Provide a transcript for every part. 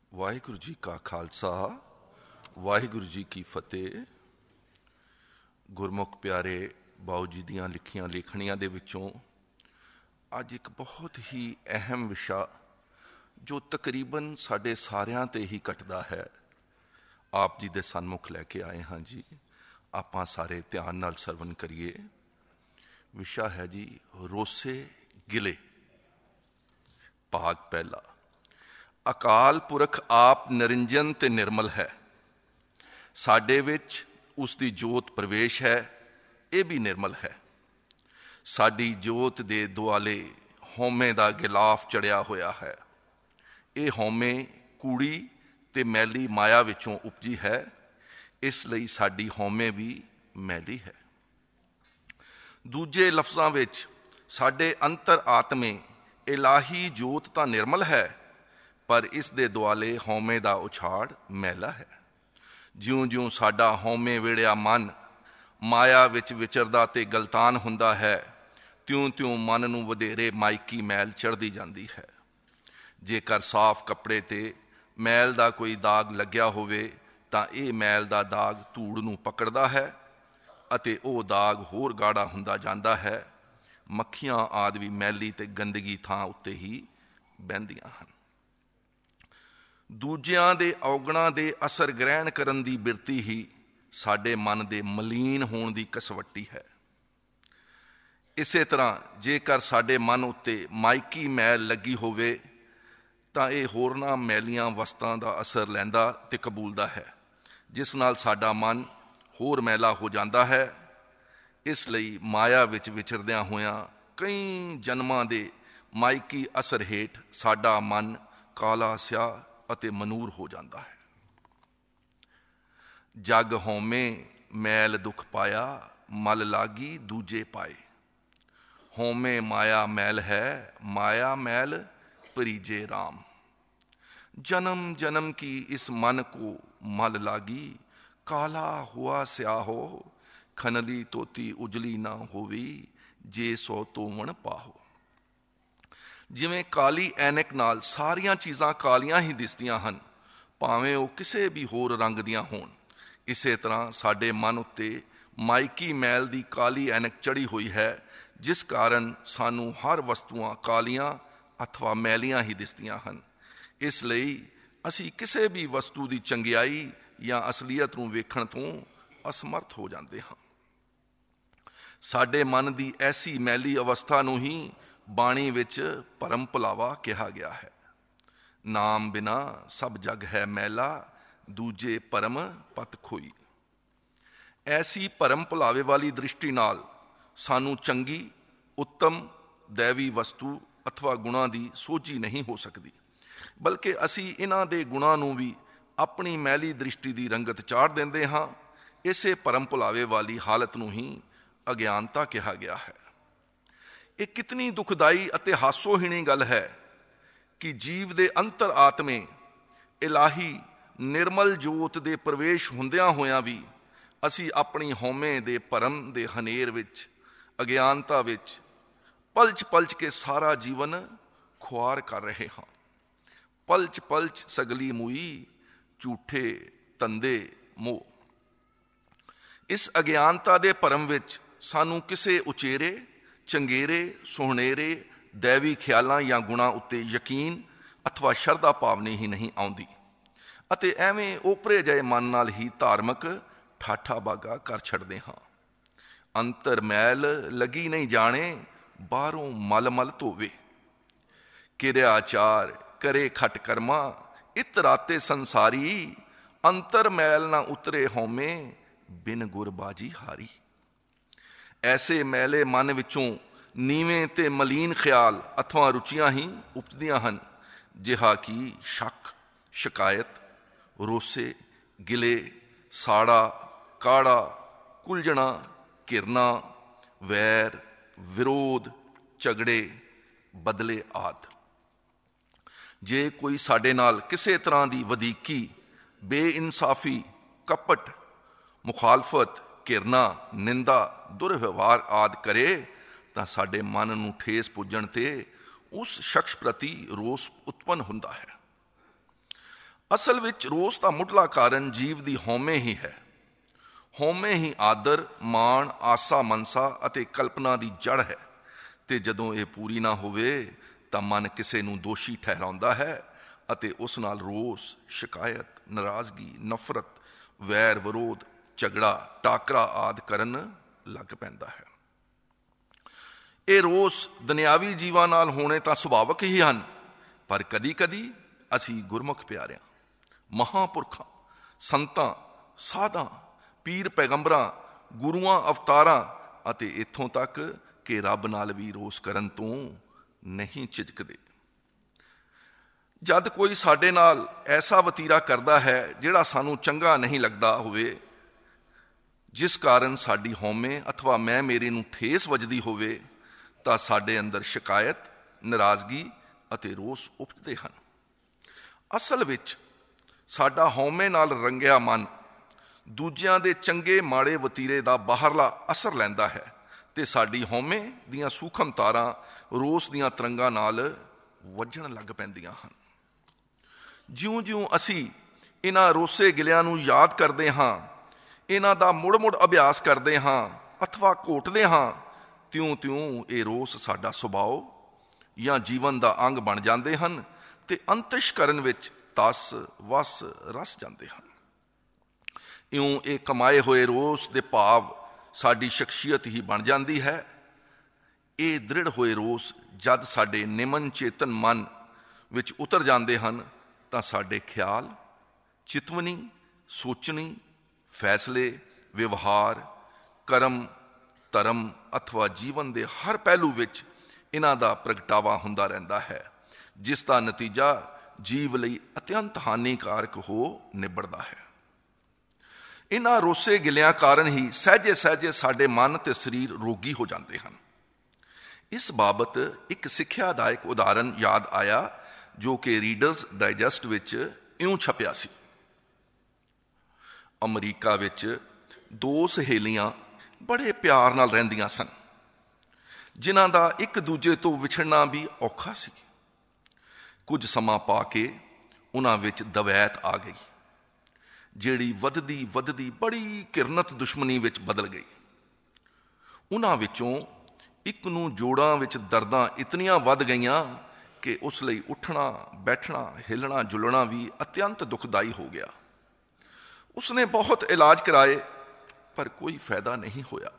ਵਾਹਿਗੁਰੂ ਜੀ ਕਾ ਖਾਲਸਾ ਵਾਹਿਗੁਰੂ ਜੀ ਕੀ ਫਤਿਹ। ਗੁਰਮੁਖ ਪਿਆਰੇ ਬਾਊ ਜੀ ਦੀਆਂ ਲਿਖੀਆਂ ਲੇਖਣੀਆਂ ਦੇ ਵਿੱਚੋਂ ਅੱਜ ਇੱਕ ਬਹੁਤ ਹੀ ਅਹਿਮ ਵਿਸ਼ਾ ਜੋ ਤਕਰੀਬਨ ਸਾਡੇ ਸਾਰਿਆਂ ਤੇ ਹੀ ਘਟਦਾ ਹੈ, ਆਪ ਜੀ ਦੇ ਸਨਮੁਖ ਲੈ ਕੇ ਆਏ ਹਾਂ ਜੀ। ਆਪਾਂ ਸਾਰੇ ਧਿਆਨ ਨਾਲ ਸਰਵਣ ਕਰੀਏ। ਵਿਸ਼ਾ ਹੈ ਜੀ ਰੋਸੇ ਗਿਲੇ। ਭਾਗ ਪਹਿਲਾ। ਅਕਾਲ ਪੁਰਖ ਆਪ ਨਿਰੰਜਨ ਤੇ ਨਿਰਮਲ ਹੈ, ਸਾਡੇ ਵਿੱਚ ਉਸ ਦੀ ਜੋਤ ਪ੍ਰਵੇਸ਼ ਹੈ, ਇਹ ਵੀ ਨਿਰਮਲ ਹੈ। ਸਾਡੀ ਜੋਤ ਦੇ ਦੁਆਲੇ ਹਉਮੈ ਦਾ ਗਿਲਾਫ ਚੜਿਆ ਹੋਇਆ ਹੈ। ਇਹ ਹਉਮੈ ਕੂੜੀ ਤੇ ਮੈਲੀ ਮਾਇਆ ਵਿੱਚੋਂ ਉਪਜੀ ਹੈ, ਇਸ ਲਈ ਸਾਡੀ ਹਉਮੈ ਵੀ ਮੈਲੀ ਹੈ। ਦੂਜੇ ਲਫ਼ਜ਼ਾਂ ਵਿੱਚ ਸਾਡੇ ਅੰਤਰ ਆਤਮੇ ਇਲਾਹੀ ਜੋਤ ਤਾਂ ਨਿਰਮਲ ਹੈ, ਪਰ ਇਸ ਦੇ ਦੁਆਲੇ ਹਉਮੈ ਦਾ ਉਛਾੜ ਮੈਲਾ ਹੈ। ਜਿਉਂ-ਜਿਉਂ ਸਾਡਾ ਹਉਮੈ ਵੇੜਿਆ ਮਨ ਮਾਇਆ ਵਿੱਚ ਵਿਚਰਦਾ ਤੇ ਗਲਤਾਨ ਹੁੰਦਾ ਹੈ, ਤਿਉਂ-ਤਿਉਂ ਮਨ ਨੂੰ ਵਧੇਰੇ ਮਾਇਕੀ ਮੈਲ ਚੜ੍ਹਦੀ ਜਾਂਦੀ ਹੈ। ਜੇਕਰ ਸਾਫ਼ ਕੱਪੜੇ ਤੇ ਮੈਲ ਦਾ ਕੋਈ ਦਾਗ ਲੱਗਿਆ ਹੋਵੇ ਤਾਂ ਇਹ ਮੈਲ ਦਾ ਦਾਗ ਧੂੜ ਨੂੰ ਪਕੜਦਾ ਹੈ ਅਤੇ ਉਹ ਦਾਗ ਹੋਰ ਗਾੜਾ ਹੁੰਦਾ ਜਾਂਦਾ ਹੈ। ਮੱਖੀਆਂ ਆਦਿ ਵੀ ਮੈਲੀ ਤੇ ਗੰਦਗੀ ਥਾਂ ਉੱਤੇ ਹੀ ਬਹਿੰਦੀਆਂ ਹਨ। ਦੂਜਿਆਂ ਦੇ ਔਗਣਾਂ ਦੇ ਅਸਰ ਗ੍ਰਹਿਣ ਕਰਨ ਦੀ ਬਿਰਤੀ ਹੀ ਸਾਡੇ ਮਨ ਦੇ ਮਲੀਨ ਹੋਣ ਦੀ ਕਸਵੱਟੀ ਹੈ। ਇਸੇ ਤਰ੍ਹਾਂ ਜੇਕਰ ਸਾਡੇ ਮਨ ਉੱਤੇ ਮਾਇਕੀ ਮੈਲ ਲੱਗੀ ਹੋਵੇ ਤਾਂ ਇਹ ਹੋਰਨਾਂ ਮੈਲੀਆਂ ਵਸਤਾਂ ਦਾ ਅਸਰ ਲੈਂਦਾ ਤੇ ਕਬੂਲਦਾ ਹੈ, ਜਿਸ ਨਾਲ ਸਾਡਾ ਮਨ ਹੋਰ ਮੈਲਾ ਹੋ ਜਾਂਦਾ ਹੈ। ਇਸ ਲਈ ਮਾਇਆ ਵਿੱਚ ਵਿਚਰਦਿਆਂ ਹੋਇਆਂ ਕਈ ਜਨਮਾਂ ਦੇ ਮਾਇਕੀ ਅਸਰ ਹੇਠ ਸਾਡਾ ਮਨ ਕਾਲਾ ਸਿਆਹ ਅਤੇ ਮਨੂਰ ਹੋ ਜਾਂਦਾ ਹੈ। ਜਗ ਹਉਮੈ ਮੈਲ ਦੁਖ ਪਾਇਆ, ਮਲ ਲਾਗੀ ਦੂਜੇ ਪਾਏ। ਹਉਮੈ ਮਾਇਆ ਮੈਲ ਹੈ, ਮਾਇਆ ਮੈਲ परीजे राम। जन्म जन्म की इस मन को मल लागी, काला हुआ स्याहो, खनली तोती उजली ना होवी, जे सो तोवण पाहो। जिवें काली ऐनक नाल सारियां चीज़ां कालियां ही दिसदियां हन, भावें ਉਹ ਕਿਸੇ ਵੀ ਹੋਰ ਰੰਗ ਦੀਆਂ ਹੋਣ। ਇਸੇ ਤਰ੍ਹਾਂ ਸਾਡੇ ਮਨ ਉੱਤੇ ਮਾਇਕੀ ਮੈਲ ਦੀ ਕਾਲੀ ਐਨਕ ਚੜੀ ਹੋਈ ਹੈ, ਜਿਸ ਕਾਰਨ ਸਾਨੂੰ ਹਰ ਵਸਤੂਆਂ ਕਾਲੀਆਂ ਅਥਵਾ ਮੈਲੀਆਂ ਹੀ ਦਿਸਦੀਆਂ ਹਨ। ਇਸ ਲਈ ਅਸੀਂ ਕਿਸੇ ਵੀ ਵਸਤੂ ਦੀ ਚੰਗਿਆਈ ਜਾਂ ਅਸਲੀਅਤ ਨੂੰ ਵੇਖਣ ਤੋਂ ਅਸਮਰਥ ਹੋ ਜਾਂਦੇ ਹਾਂ। ਸਾਡੇ ਮਨ ਦੀ ਐਸੀ ਮੈਲੀ ਅਵਸਥਾ ਨੂੰ ਹੀ ਬਾਣੀ ਵਿੱਚ ਭਰਮ ਭੁਲਾਵਾ ਕਿਹਾ ਗਿਆ ਹੈ। ਨਾਮ ਬਿਨਾ ਸਭ ਜਗ ਹੈ ਮੈਲਾ, ਦੂਜੇ ਭਰਮ ਪਤ ਖੋਈ। ਐਸੀ ਭਰਮ ਭੁਲਾਵੇ ਵਾਲੀ ਦ੍ਰਿਸ਼ਟੀ ਨਾਲ ਸਾਨੂੰ ਚੰਗੀ ਉੱਤਮ ਦੈਵੀ ਵਸਤੂ ਅਥਵਾ ਗੁਣਾਂ ਦੀ ਸੋਝੀ ਨਹੀਂ ਹੋ ਸਕਦੀ, ਬਲਕਿ ਅਸੀਂ ਇਹਨਾਂ ਦੇ ਗੁਣਾਂ ਨੂੰ ਵੀ ਆਪਣੀ ਮੈਲੀ ਦ੍ਰਿਸ਼ਟੀ ਦੀ ਰੰਗਤ ਚਾੜ ਦਿੰਦੇ ਹਾਂ। ਇਸੇ ਭਰਮ ਭੁਲਾਵੇ ਵਾਲੀ ਹਾਲਤ ਨੂੰ ਹੀ ਅਗਿਆਨਤਾ ਕਿਹਾ ਗਿਆ ਹੈ। ਇਹ ਕਿਤਨੀ ਦੁਖਦਾਈ ਅਤੇ ਹਾਸੋਹੀਣੀ ਗੱਲ ਹੈ ਕਿ ਜੀਵ ਦੇ ਅੰਤਰ ਆਤਮੇ ਇਲਾਹੀ ਨਿਰਮਲ ਜੋਤ ਦੇ ਪ੍ਰਵੇਸ਼ ਹੁੰਦਿਆਂ ਹੋਇਆਂ ਵੀ ਅਸੀਂ ਆਪਣੀ ਹਉਮੈ ਦੇ ਭਰਮ ਦੇ ਹਨੇਰ ਵਿੱਚ, ਅਗਿਆਨਤਾ ਵਿੱਚ ਪਲਚ ਪਲਚ ਕੇ ਸਾਰਾ ਜੀਵਨ ਖੁਆਰ ਕਰ ਰਹੇ ਹਾਂ। ਪਲਚ ਪਲਚ ਸਗਲੀ ਮੂਈ, ਝੂਠੇ ਤੰਦੇ ਮੋਹ। ਇਸ ਅਗਿਆਨਤਾ ਦੇ ਭਰਮ ਵਿੱਚ ਸਾਨੂੰ ਕਿਸੇ ਉਚੇਰੇ ਚੰਗੇਰੇ ਸੁਹਣੇਰੇ ਦੈਵੀ ਖਿਆਲਾਂ ਜਾਂ ਗੁਣਾਂ ਉੱਤੇ ਯਕੀਨ ਅਥਵਾ ਸ਼ਰਧਾ ਭਾਵਨੀ ਹੀ ਨਹੀਂ ਆਉਂਦੀ ਅਤੇ ਐਵੇਂ ਓਪਰੇ ਜਿਹੇ ਮਨ ਨਾਲ ਹੀ ਧਾਰਮਿਕ ਠਾਠਾ ਬਾਗਾ ਕਰ ਛੱਡਦੇ ਹਾਂ। ਅੰਤਰ ਮੈਲ ਲੱਗੀ ਨਹੀਂ ਜਾਣੇ, ਬਾਹਰੋਂ ਮਲ ਮਲ ਧੋਵੇ। ਕਿਰਿਆ ਆਚਾਰ ਕਰੇ ਖਟ ਕਰਮਾ, ਇਤ ਰਾਤੇ ਸੰਸਾਰੀ, ਅੰਤਰ ਮੈਲ ਨਾ ਉਤਰੇ ਹਉਮੈ, ਬਿਨ ਗੁਰਬਾਜੀ ਹਾਰੀ। ਐਸੇ ਮੈਲੇ ਮਨ ਵਿੱਚੋਂ ਨੀਵੇਂ ਤੇ ਮਲੀਨ ਖਿਆਲ ਅਥਵਾ ਰੁਚੀਆਂ ਹੀ ਉਪਜਦੀਆਂ ਹਨ, ਜਿਹਾ ਕਿ ਸ਼ੱਕ, ਸ਼ਿਕਾਇਤ, ਰੋਸੇ, ਗਿਲੇ, ਸਾੜਾ, ਕਾੜਾ, ਕੁਲਝਣਾ, ਘਿਰਨਾ, ਵੈਰ, ਵਿਰੋਧ, ਝਗੜੇ, ਬਦਲੇ ਆਦਿ। ਜੇ ਕੋਈ ਸਾਡੇ ਨਾਲ ਕਿਸੇ ਤਰ੍ਹਾਂ ਦੀ ਵਧੀਕੀ, ਬੇਇਨਸਾਫੀ, ਕਪਟ, ਮੁਖਾਲਫਤ, ਘਿਰਨਾ, ਨਿੰਦਾ, ਦੁਰਵਿਵਹਾਰ ਆਦਿ ਕਰੇ ਤਾਂ ਸਾਡੇ ਮਨ ਨੂੰ ਠੇਸ ਪੁੱਜਣ ਤੇ ਉਸ ਸ਼ਖਸ ਪ੍ਰਤੀ ਰੋਸ ਉਤਪੰਨ ਹੁੰਦਾ ਹੈ। ਅਸਲ ਵਿੱਚ ਰੋਸ ਦਾ ਮੁੱਢਲਾ ਕਾਰਨ ਜੀਵ ਦੀ ਹਉਮੈ ਹੀ ਹੈ। ਹਉਮੈ ਹੀ ਆਦਰ, ਮਾਣ, ਆਸਾ ਮਨਸਾ ਅਤੇ ਕਲਪਨਾ ਦੀ ਜੜ ਹੈ, ਤੇ ਜਦੋਂ ਇਹ ਪੂਰੀ ਨਾ ਹੋਵੇ ਤਾਂ ਮਨ ਕਿਸੇ ਨੂੰ ਦੋਸ਼ੀ ਠਹਿਰਾਉਂਦਾ ਹੈ ਅਤੇ ਉਸ ਨਾਲ ਰੋਸ, ਸ਼ਿਕਾਇਤ, ਨਾਰਾਜ਼ਗੀ, ਨਫ਼ਰਤ, ਵੈਰ ਵਿਰੋਧ, ਝਗੜਾ, ਟਾਕਰਾ ਆਦਿ ਕਰਨ ਲੱਗ ਪੈਂਦਾ ਹੈ। ਇਹ ਰੋਸ ਦੁਨਿਆਵੀ ਜੀਵਾਂ ਨਾਲ ਹੋਣੇ ਤਾਂ ਸੁਭਾਵਿਕ ਹੀ ਹਨ, ਪਰ ਕਦੀ-ਕਦੀ ਅਸੀਂ ਗੁਰਮੁਖ ਪਿਆਰਿਆਂ, ਮਹਾਂਪੁਰਖਾਂ, ਸੰਤਾਂ, ਸਾਧਾਂ, ਪੀਰ ਪੈਗੰਬਰਾਂ, ਗੁਰੂਆਂ, ਅਵਤਾਰਾਂ ਅਤੇ ਇੱਥੋਂ ਤੱਕ ਕਿ ਰੱਬ ਨਾਲ ਵੀ ਰੋਸ ਕਰਨ ਤੋਂ ਨਹੀਂ ਝਿਜਕਦੇ। ਜਦ ਕੋਈ ਸਾਡੇ ਨਾਲ ਐਸਾ ਵਤੀਰਾ ਕਰਦਾ ਹੈ ਜਿਹੜਾ ਸਾਨੂੰ ਚੰਗਾ ਨਹੀਂ ਲੱਗਦਾ ਹੋਵੇ, ਜਿਸ ਕਾਰਨ ਸਾਡੀ ਹਉਮੈ ਅਥਵਾ ਮੈਂ ਮੇਰੇ ਨੂੰ ਠੇਸ ਵੱਜਦੀ ਹੋਵੇ, ਤਾਂ ਸਾਡੇ ਅੰਦਰ ਸ਼ਿਕਾਇਤ, ਨਾਰਾਜ਼ਗੀ ਅਤੇ ਰੋਸ ਉਪਜਦੇ ਹਨ। ਅਸਲ ਵਿੱਚ ਸਾਡਾ ਹਉਮੈ ਨਾਲ ਰੰਗਿਆ ਮਨ ਦੂਜਿਆਂ ਦੇ ਚੰਗੇ ਮਾੜੇ ਵਤੀਰੇ ਦਾ ਬਾਹਰਲਾ ਅਸਰ ਲੈਂਦਾ ਹੈ ਤੇ ਸਾਡੀ ਹਉਮੈ ਦੀਆਂ ਸੂਖਮ ਤਾਰਾਂ ਰੋਸ ਦੀਆਂ ਤਰੰਗਾਂ ਨਾਲ ਵੱਜਣ ਲੱਗ ਪੈਂਦੀਆਂ ਹਨ। ਜਿਉਂ-ਜਿਉਂ ਅਸੀਂ ਇਹਨਾਂ ਰੋਸੇ ਗਿਲਿਆਂ ਨੂੰ ਯਾਦ ਕਰਦੇ ਹਾਂ, ਇਹਨਾਂ ਦਾ ਮੁੜ-ਮੁੜ ਅਭਿਆਸ ਕਰਦੇ ਹਾਂ ਅਥਵਾ ਘੋਟਦੇ ਹਾਂ, ਤਿਉਂ-ਤਿਉਂ ਇਹ ਰੋਸ ਸਾਡਾ ਸੁਭਾਅ ਜਾਂ ਜੀਵਨ ਦਾ ਅੰਗ ਬਣ ਜਾਂਦੇ ਹਨ ਤੇ ਅੰਤਿਸ਼ਕਰਨ ਵਿੱਚ ਤਸ, ਵਸ, ਰਸ ਜਾਂਦੇ ਹਨ। ਇਉਂ ਇਹ ਕਮਾਏ ਹੋਏ ਰੋਸ ਦੇ ਭਾਵ ਸਾਡੀ ਸ਼ਖਸੀਅਤ ਹੀ ਬਣ ਜਾਂਦੀ ਹੈ। ਇਹ ਦ੍ਰਿੜ ਹੋਏ ਰੋਸ ਜਦ ਸਾਡੇ ਨਿਮਨ ਚੇਤਨ ਮਨ ਵਿੱਚ ਉਤਰ ਜਾਂਦੇ ਹਨ ਤਾਂ ਸਾਡੇ ਖਿਆਲ, ਚਿਤਵਨੀ, ਸੋਚਣੀ, ਫੈਸਲੇ, ਵਿਵਹਾਰ, ਕਰਮ, ਧਰਮ ਅਥਵਾ ਜੀਵਨ ਦੇ ਹਰ ਪਹਿਲੂ ਵਿੱਚ ਇਹਨਾਂ ਦਾ ਪ੍ਰਗਟਾਵਾ ਹੁੰਦਾ ਰਹਿੰਦਾ ਹੈ, ਜਿਸ ਦਾ ਨਤੀਜਾ ਜੀਵ ਲਈ ਅਤਿਅੰਤ ਹਾਨੀਕਾਰਕ ਹੋ ਨਿਬੜਦਾ ਹੈ। ਇਹਨਾਂ ਰੋਸੇ ਗਿਲਿਆਂ ਕਾਰਨ ਹੀ ਸਹਿਜੇ ਸਹਿਜੇ ਸਾਡੇ ਮਨ ਤੇ ਸਰੀਰ ਰੋਗੀ ਹੋ ਜਾਂਦੇ ਹਨ। ਇਸ ਬਾਬਤ ਇੱਕ ਸਿੱਖਿਆਦਾਇਕ ਉਦਾਹਰਨ ਯਾਦ ਆਇਆ ਜੋ ਕਿ ਰੀਡਰਸ ਡਾਈਜੈਸਟ ਵਿੱਚ ਇਉਂ ਛਪਿਆ ਸੀ। ਅਮਰੀਕਾ ਵਿੱਚ ਦੋ ਸਹੇਲੀਆਂ ਬੜੇ ਪਿਆਰ ਨਾਲ ਰਹਿੰਦੀਆਂ ਸਨ, ਜਿਨ੍ਹਾਂ ਦਾ ਇੱਕ ਦੂਜੇ ਤੋਂ ਵਿਛੜਨਾ ਵੀ ਔਖਾ ਸੀ। ਕੁਝ ਸਮਾਂ ਪਾ ਕੇ ਉਹਨਾਂ ਵਿੱਚ ਦਵੈਤ ਆ ਗਈ, ਜਿਹੜੀ ਵੱਧਦੀ ਬੜੀ ਘਿਰਨਤ ਦੁਸ਼ਮਣੀ ਵਿੱਚ ਬਦਲ ਗਈ। ਉਹਨਾਂ ਵਿੱਚੋਂ ਇੱਕ ਨੂੰ ਜੋੜਾਂ ਵਿੱਚ ਦਰਦਾਂ ਇਤਨੀਆਂ ਵੱਧ ਗਈਆਂ ਕਿ ਉਸ ਲਈ ਉੱਠਣਾ, ਬੈਠਣਾ, ਹਿੱਲਣਾ ਜੁਲਣਾ ਵੀ ਅਤਿਅੰਤ ਦੁਖਦਾਈ ਹੋ ਗਿਆ। ਉਸਨੇ ਬਹੁਤ ਇਲਾਜ ਕਰਾਏ ਪਰ ਕੋਈ ਫਾਇਦਾ ਨਹੀਂ ਹੋਇਆ।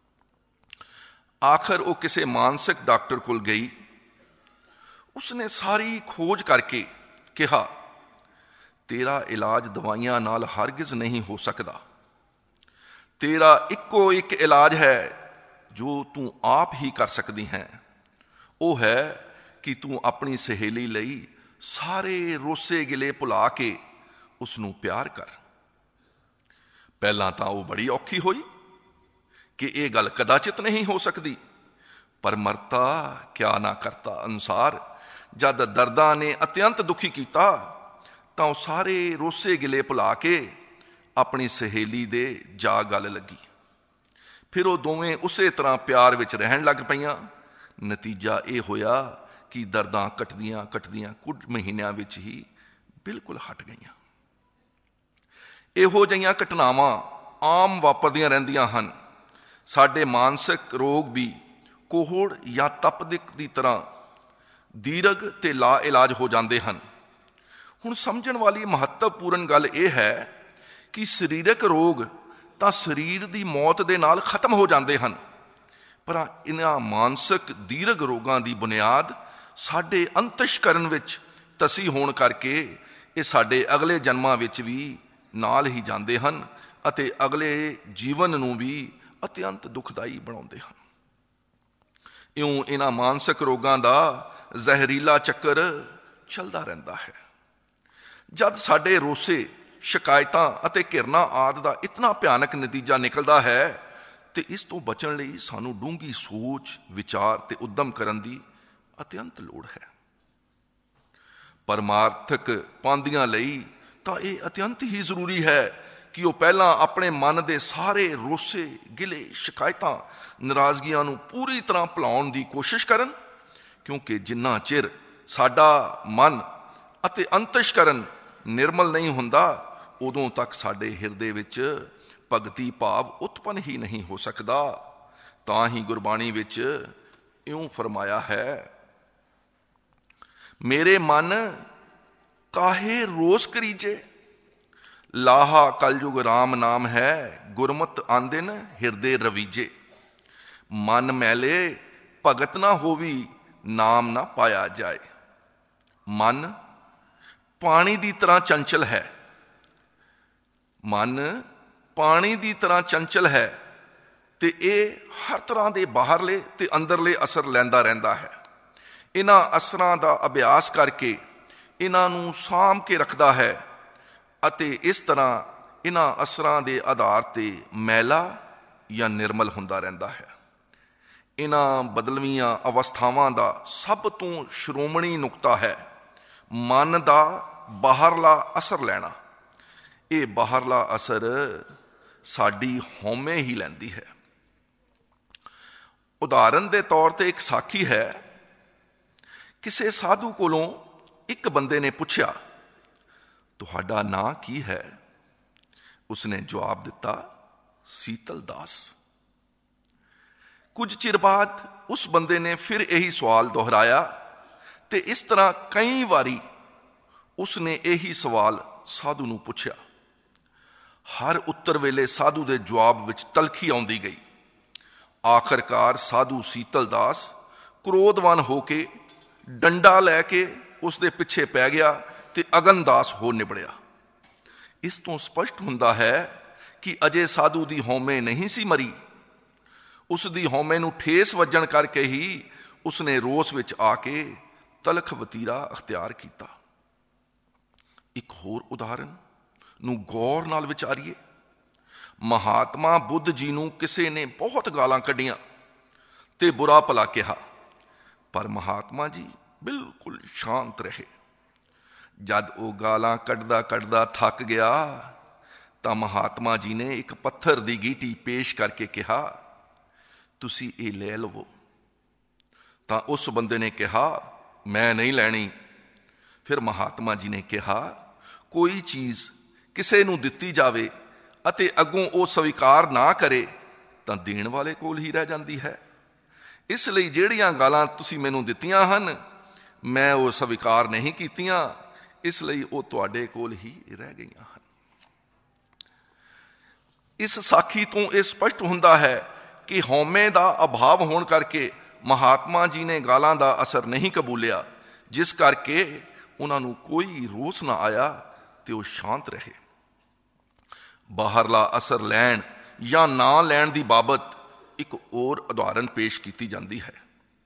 ਆਖਰ ਉਹ ਕਿਸੇ ਮਾਨਸਿਕ ਡਾਕਟਰ ਕੋਲ ਗਈ। ਉਸਨੇ ਸਾਰੀ ਖੋਜ ਕਰਕੇ ਕਿਹਾ, ਤੇਰਾ ਇਲਾਜ ਦਵਾਈਆਂ ਨਾਲ ਹਰਗਿਜ਼ ਨਹੀਂ ਹੋ ਸਕਦਾ। ਤੇਰਾ ਇੱਕੋ ਇੱਕ ਇਲਾਜ ਹੈ ਜੋ ਤੂੰ ਆਪ ਹੀ ਕਰ ਸਕਦੀ ਹੈ। ਉਹ ਹੈ ਕਿ ਤੂੰ ਆਪਣੀ ਸਹੇਲੀ ਲਈ ਸਾਰੇ ਰੋਸੇ ਗਿਲੇ ਭੁਲਾ ਕੇ ਉਸ ਨੂੰ ਪਿਆਰ ਕਰ। ਪਹਿਲਾਂ ਤਾਂ ਉਹ ਬੜੀ ਔਖੀ ਹੋਈ ਕਿ ਇਹ ਗੱਲ ਕਦਾਚਿਤ ਨਹੀਂ ਹੋ ਸਕਦੀ, ਪਰ ਮਰਤਾ ਕਿਆ ਨਾ ਕਰਤਾ ਅਨੁਸਾਰ ਜਦ ਦਰਦਾਂ ਨੇ ਅਤਿਅੰਤ ਦੁਖੀ ਕੀਤਾ ਤਾਂ ਉਹ ਸਾਰੇ ਰੋਸੇ ਗਿਲੇ ਭੁਲਾ ਕੇ ਆਪਣੀ ਸਹੇਲੀ ਦੇ ਜਾ ਗੱਲ ਲੱਗੀ। ਫਿਰ ਉਹ ਦੋਵੇਂ ਉਸੇ ਤਰ੍ਹਾਂ ਪਿਆਰ ਵਿੱਚ ਰਹਿਣ ਲੱਗ ਪਈਆਂ। ਨਤੀਜਾ ਇਹ ਹੋਇਆ ਕਿ ਦਰਦਾਂ ਘਟਦੀਆਂ ਕੁਝ ਮਹੀਨਿਆਂ ਵਿੱਚ ਹੀ ਬਿਲਕੁਲ ਹਟ ਗਈਆਂ। ਇਹੋ ਜਿਹੀਆਂ ਘਟਨਾਵਾਂ ਆਮ ਵਾਪਰਦੀਆਂ ਰਹਿੰਦੀਆਂ ਹਨ। ਸਾਡੇ ਮਾਨਸਿਕ ਰੋਗ ਵੀ ਕੋਹੜ ਜਾਂ ਤਪਦਿਕ ਦੀ ਤਰ੍ਹਾਂ ਦੀਰਘ ਤੇ ਲਾ ਇਲਾਜ ਹੋ ਜਾਂਦੇ ਹਨ। ਹੁਣ ਸਮਝਣ ਵਾਲੀ ਮਹੱਤਵਪੂਰਨ ਗੱਲ ਇਹ ਹੈ ਕਿ ਸਰੀਰਕ ਰੋਗ ਤਾਂ ਸਰੀਰ ਦੀ ਮੌਤ ਦੇ ਨਾਲ ਖਤਮ ਹੋ ਜਾਂਦੇ ਹਨ, ਪਰ ਇਹਨਾਂ ਮਾਨਸਿਕ ਦੀਰਘ ਰੋਗਾਂ ਦੀ ਬੁਨਿਆਦ ਸਾਡੇ ਅੰਤਿਸ਼ਕਰਨ ਵਿੱਚ ਤਸੀ ਹੋਣ ਕਰਕੇ ਇਹ ਸਾਡੇ ਅਗਲੇ ਜਨਮਾਂ ਵਿੱਚ ਵੀ ਨਾਲ ਹੀ ਜਾਂਦੇ ਹਨ ਅਤੇ ਅਗਲੇ ਜੀਵਨ ਨੂੰ ਵੀ ਅਤਿਅੰਤ ਦੁਖਦਾਈ ਬਣਾਉਂਦੇ ਹਨ। ਇਉਂ ਇਹਨਾਂ ਮਾਨਸਿਕ ਰੋਗਾਂ ਦਾ ਜ਼ਹਿਰੀਲਾ ਚੱਕਰ ਚੱਲਦਾ ਰਹਿੰਦਾ ਹੈ। ਜਦ ਸਾਡੇ ਰੋਸੇ, ਸ਼ਿਕਾਇਤਾਂ ਅਤੇ ਘਿਰਨਾ ਆਦਿ ਦਾ ਇਤਨਾ ਭਿਆਨਕ ਨਤੀਜਾ ਨਿਕਲਦਾ ਹੈ ਤੇ ਇਸ ਤੋਂ ਬਚਣ ਲਈ ਸਾਨੂੰ ਡੂੰਘੀ ਸੋਚ, ਵਿਚਾਰ ਤੇ ਉੱਦਮ ਕਰਨ ਦੀ ਅਤਿਅੰਤ ਲੋੜ ਹੈ। ਪਰਮਾਰਥਕ ਪਾਂਦੀਆਂ ਲਈ ਤਾਂ ਇਹ ਅਤਿਅੰਤ ਹੀ ਜ਼ਰੂਰੀ ਹੈ ਕਿ ਉਹ ਪਹਿਲਾਂ ਆਪਣੇ ਮਨ ਦੇ ਸਾਰੇ ਰੋਸੇ, ਗਿਲੇ, ਸ਼ਿਕਾਇਤਾਂ, ਨਾਰਾਜ਼ਗੀਆਂ ਨੂੰ ਪੂਰੀ ਤਰ੍ਹਾਂ ਭੁਲਾਉਣ ਦੀ ਕੋਸ਼ਿਸ਼ ਕਰਨ, ਕਿਉਂਕਿ ਜਿੰਨਾ ਚਿਰ ਸਾਡਾ ਮਨ ਅਤੇ ਅੰਤਿਸ਼ਕਰਨ ਨਿਰਮਲ ਨਹੀਂ ਹੁੰਦਾ, ਉਦੋਂ ਤੱਕ ਸਾਡੇ ਹਿਰਦੇ ਵਿੱਚ ਭਗਤੀ ਭਾਵ ਉਤਪੰਨ ਹੀ ਨਹੀਂ ਹੋ ਸਕਦਾ। ਤਾਂ ਹੀ ਗੁਰਬਾਣੀ ਵਿੱਚ ਇਉਂ ਫਰਮਾਇਆ ਹੈ, ਮੇਰੇ ਮਨ ਕਾਹੇ ਰੋਸ ਕਰੀਜੇ, ਲਾਹਾ ਕਲਯੁਗ ਰਾਮ ਨਾਮ ਹੈ, ਗੁਰਮਤਿ ਆਂਦਿਨ ਹਿਰਦੇ ਰਵੀਜੇ। ਮਨ ਮੈਲੇ ਭਗਤ ਨਾ ਹੋਵੀ, ਨਾਮ ਨਾ ਪਾਇਆ ਜਾਏ। ਮਨ ਪਾਣੀ ਦੀ ਤਰ੍ਹਾਂ ਚੰਚਲ ਹੈ, ਮਨ ਪਾਣੀ ਦੀ ਤਰ੍ਹਾਂ ਚੰਚਲ ਹੈ, ਤੇ ਇਹ ਹਰ ਤਰ੍ਹਾਂ ਦੇ ਬਾਹਰਲੇ ਤੇ ਅੰਦਰਲੇ ਅਸਰ ਲੈਂਦਾ ਰਹਿੰਦਾ ਹੈ। ਇਹਨਾਂ ਅਸਰਾਂ ਦਾ ਅਭਿਆਸ ਕਰਕੇ ਇਹਨਾਂ ਨੂੰ ਸਾਂਭ ਕੇ ਰੱਖਦਾ ਹੈ, ਅਤੇ ਇਸ ਤਰ੍ਹਾਂ ਇਹਨਾਂ ਅਸਰਾਂ ਦੇ ਆਧਾਰ ਤੇ ਮੈਲਾ ਜਾਂ ਨਿਰਮਲ ਹੁੰਦਾ ਰਹਿੰਦਾ ਹੈ। ਇਹਨਾਂ ਬਦਲਵੀਆਂ ਅਵਸਥਾਵਾਂ ਦਾ ਸਭ ਤੋਂ ਸ਼੍ਰੋਮਣੀ ਨੁਕਤਾ ਹੈ ਮਨ ਦਾ ਬਾਹਰਲਾ ਅਸਰ ਲੈਣਾ। ਇਹ ਬਾਹਰਲਾ ਅਸਰ ਸਾਡੀ ਹਉਮੈ ਹੀ ਲੈਂਦੀ ਹੈ। ਉਦਾਹਰਨ ਦੇ ਤੌਰ ਤੇ ਇੱਕ ਸਾਖੀ ਹੈ। ਕਿਸੇ ਸਾਧੂ ਕੋਲੋਂ ਇੱਕ ਬੰਦੇ ਨੇ ਪੁੱਛਿਆ, ਤੁਹਾਡਾ ਨਾਂ ਕੀ ਹੈ? ਉਸਨੇ ਜਵਾਬ ਦਿੱਤਾ, ਸੀਤਲ ਦਾਸ। ਕੁਝ ਚਿਰ ਬਾਅਦ ਉਸ ਬੰਦੇ ਨੇ ਫਿਰ ਇਹੀ ਸਵਾਲ ਦੁਹਰਾਇਆ, ਤੇ ਇਸ ਤਰ੍ਹਾਂ ਕਈ ਵਾਰੀ ਉਸਨੇ ਇਹੀ ਸਵਾਲ ਸਾਧੂ ਨੂੰ ਪੁੱਛਿਆ। ਹਰ ਉੱਤਰ ਵੇਲੇ ਸਾਧੂ ਦੇ ਜਵਾਬ ਵਿੱਚ ਤਲਖੀ ਆਉਂਦੀ ਗਈ। ਆਖਰਕਾਰ ਸਾਧੂ ਸੀਤਲ ਦਾਸ ਕ੍ਰੋਧਵਾਨ ਹੋ ਕੇ ਡੰਡਾ ਲੈ ਕੇ ਉਸ ਦੇ ਪਿੱਛੇ ਪੈ ਗਿਆ ਤੇ ਅਗਨਦਾਸ ਹੋ ਨਿਬੜਿਆ। ਇਸ ਤੋਂ ਸਪਸ਼ਟ ਹੁੰਦਾ ਹੈ ਕਿ ਅਜੇ ਸਾਧੂ ਦੀ ਹਉਮੈ ਨਹੀਂ ਸੀ ਮਰੀ। ਉਸ ਦੀ ਹਉਮੈ ਨੂੰ ਠੇਸ ਵੱਜਣ ਕਰਕੇ ਹੀ ਉਸਨੇ ਰੋਸ ਵਿੱਚ ਆ ਕੇ ਤਲਖ ਵਤੀਰਾ ਅਖਤਿਆਰ ਕੀਤਾ। ਇੱਕ ਹੋਰ ਉਦਾਹਰਨ ਨੂੰ ਗੌਰ ਨਾਲ ਵਿਚਾਰੀਏ। ਮਹਾਤਮਾ ਬੁੱਧ ਜੀ ਨੂੰ ਕਿਸੇ ਨੇ ਬਹੁਤ ਗਾਲਾਂ ਕੱਢੀਆਂ ਤੇ ਬੁਰਾ ਭਲਾ ਕਿਹਾ, ਪਰ ਮਹਾਤਮਾ ਜੀ ਬਿਲਕੁਲ ਸ਼ਾਂਤ ਰਹੇ। ਜਦ ਉਹ ਗਾਲਾਂ ਕੱਢਦਾ ਕੱਢਦਾ ਥੱਕ ਗਿਆ ਤਾਂ ਮਹਾਤਮਾ ਜੀ ਨੇ ਇੱਕ ਪੱਥਰ ਦੀ ਗੀਟੀ ਪੇਸ਼ ਕਰਕੇ ਕਿਹਾ, ਤੁਸੀਂ ਇਹ ਲੈ ਲਵੋ। ਤਾਂ ਉਸ ਬੰਦੇ ਨੇ ਕਿਹਾ, ਮੈਂ ਨਹੀਂ ਲੈਣੀ। ਫਿਰ ਮਹਾਤਮਾ ਜੀ ਨੇ ਕਿਹਾ, ਕੋਈ ਚੀਜ਼ ਕਿਸੇ ਨੂੰ ਦਿੱਤੀ ਜਾਵੇ ਅਤੇ ਅੱਗੋਂ ਉਹ ਸਵੀਕਾਰ ਨਾ ਕਰੇ ਤਾਂ ਦੇਣ ਵਾਲੇ ਕੋਲ ਹੀ ਰਹਿ ਜਾਂਦੀ ਹੈ। ਇਸ ਲਈ ਜਿਹੜੀਆਂ ਗਾਲਾਂ ਤੁਸੀਂ ਮੈਨੂੰ ਦਿੱਤੀਆਂ ਹਨ, ਮੈਂ ਉਹ ਸਵੀਕਾਰ ਨਹੀਂ ਕੀਤੀਆਂ, ਇਸ ਲਈ ਉਹ ਤੁਹਾਡੇ ਕੋਲ ਹੀ ਰਹਿ ਗਈਆਂ ਹਨ। ਇਸ ਸਾਖੀ ਤੋਂ ਇਹ ਸਪਸ਼ਟ ਹੁੰਦਾ ਹੈ ਕਿ ਹਉਮੈ ਦਾ ਅਭਾਵ ਹੋਣ ਕਰਕੇ ਮਹਾਤਮਾ ਜੀ ਨੇ ਗਾਲਾਂ ਦਾ ਅਸਰ ਨਹੀਂ ਕਬੂਲਿਆ, ਜਿਸ ਕਰਕੇ ਉਹਨਾਂ ਨੂੰ ਕੋਈ ਰੋਸ ਨਾ ਆਇਆ ਤੇ ਉਹ ਸ਼ਾਂਤ ਰਹੇ। ਬਾਹਰਲਾ ਅਸਰ ਲੈਣ ਜਾਂ ਨਾ ਲੈਣ ਦੀ ਬਾਬਤ ਇੱਕ ਹੋਰ ਉਦਾਹਰਨ ਪੇਸ਼ ਕੀਤੀ ਜਾਂਦੀ ਹੈ।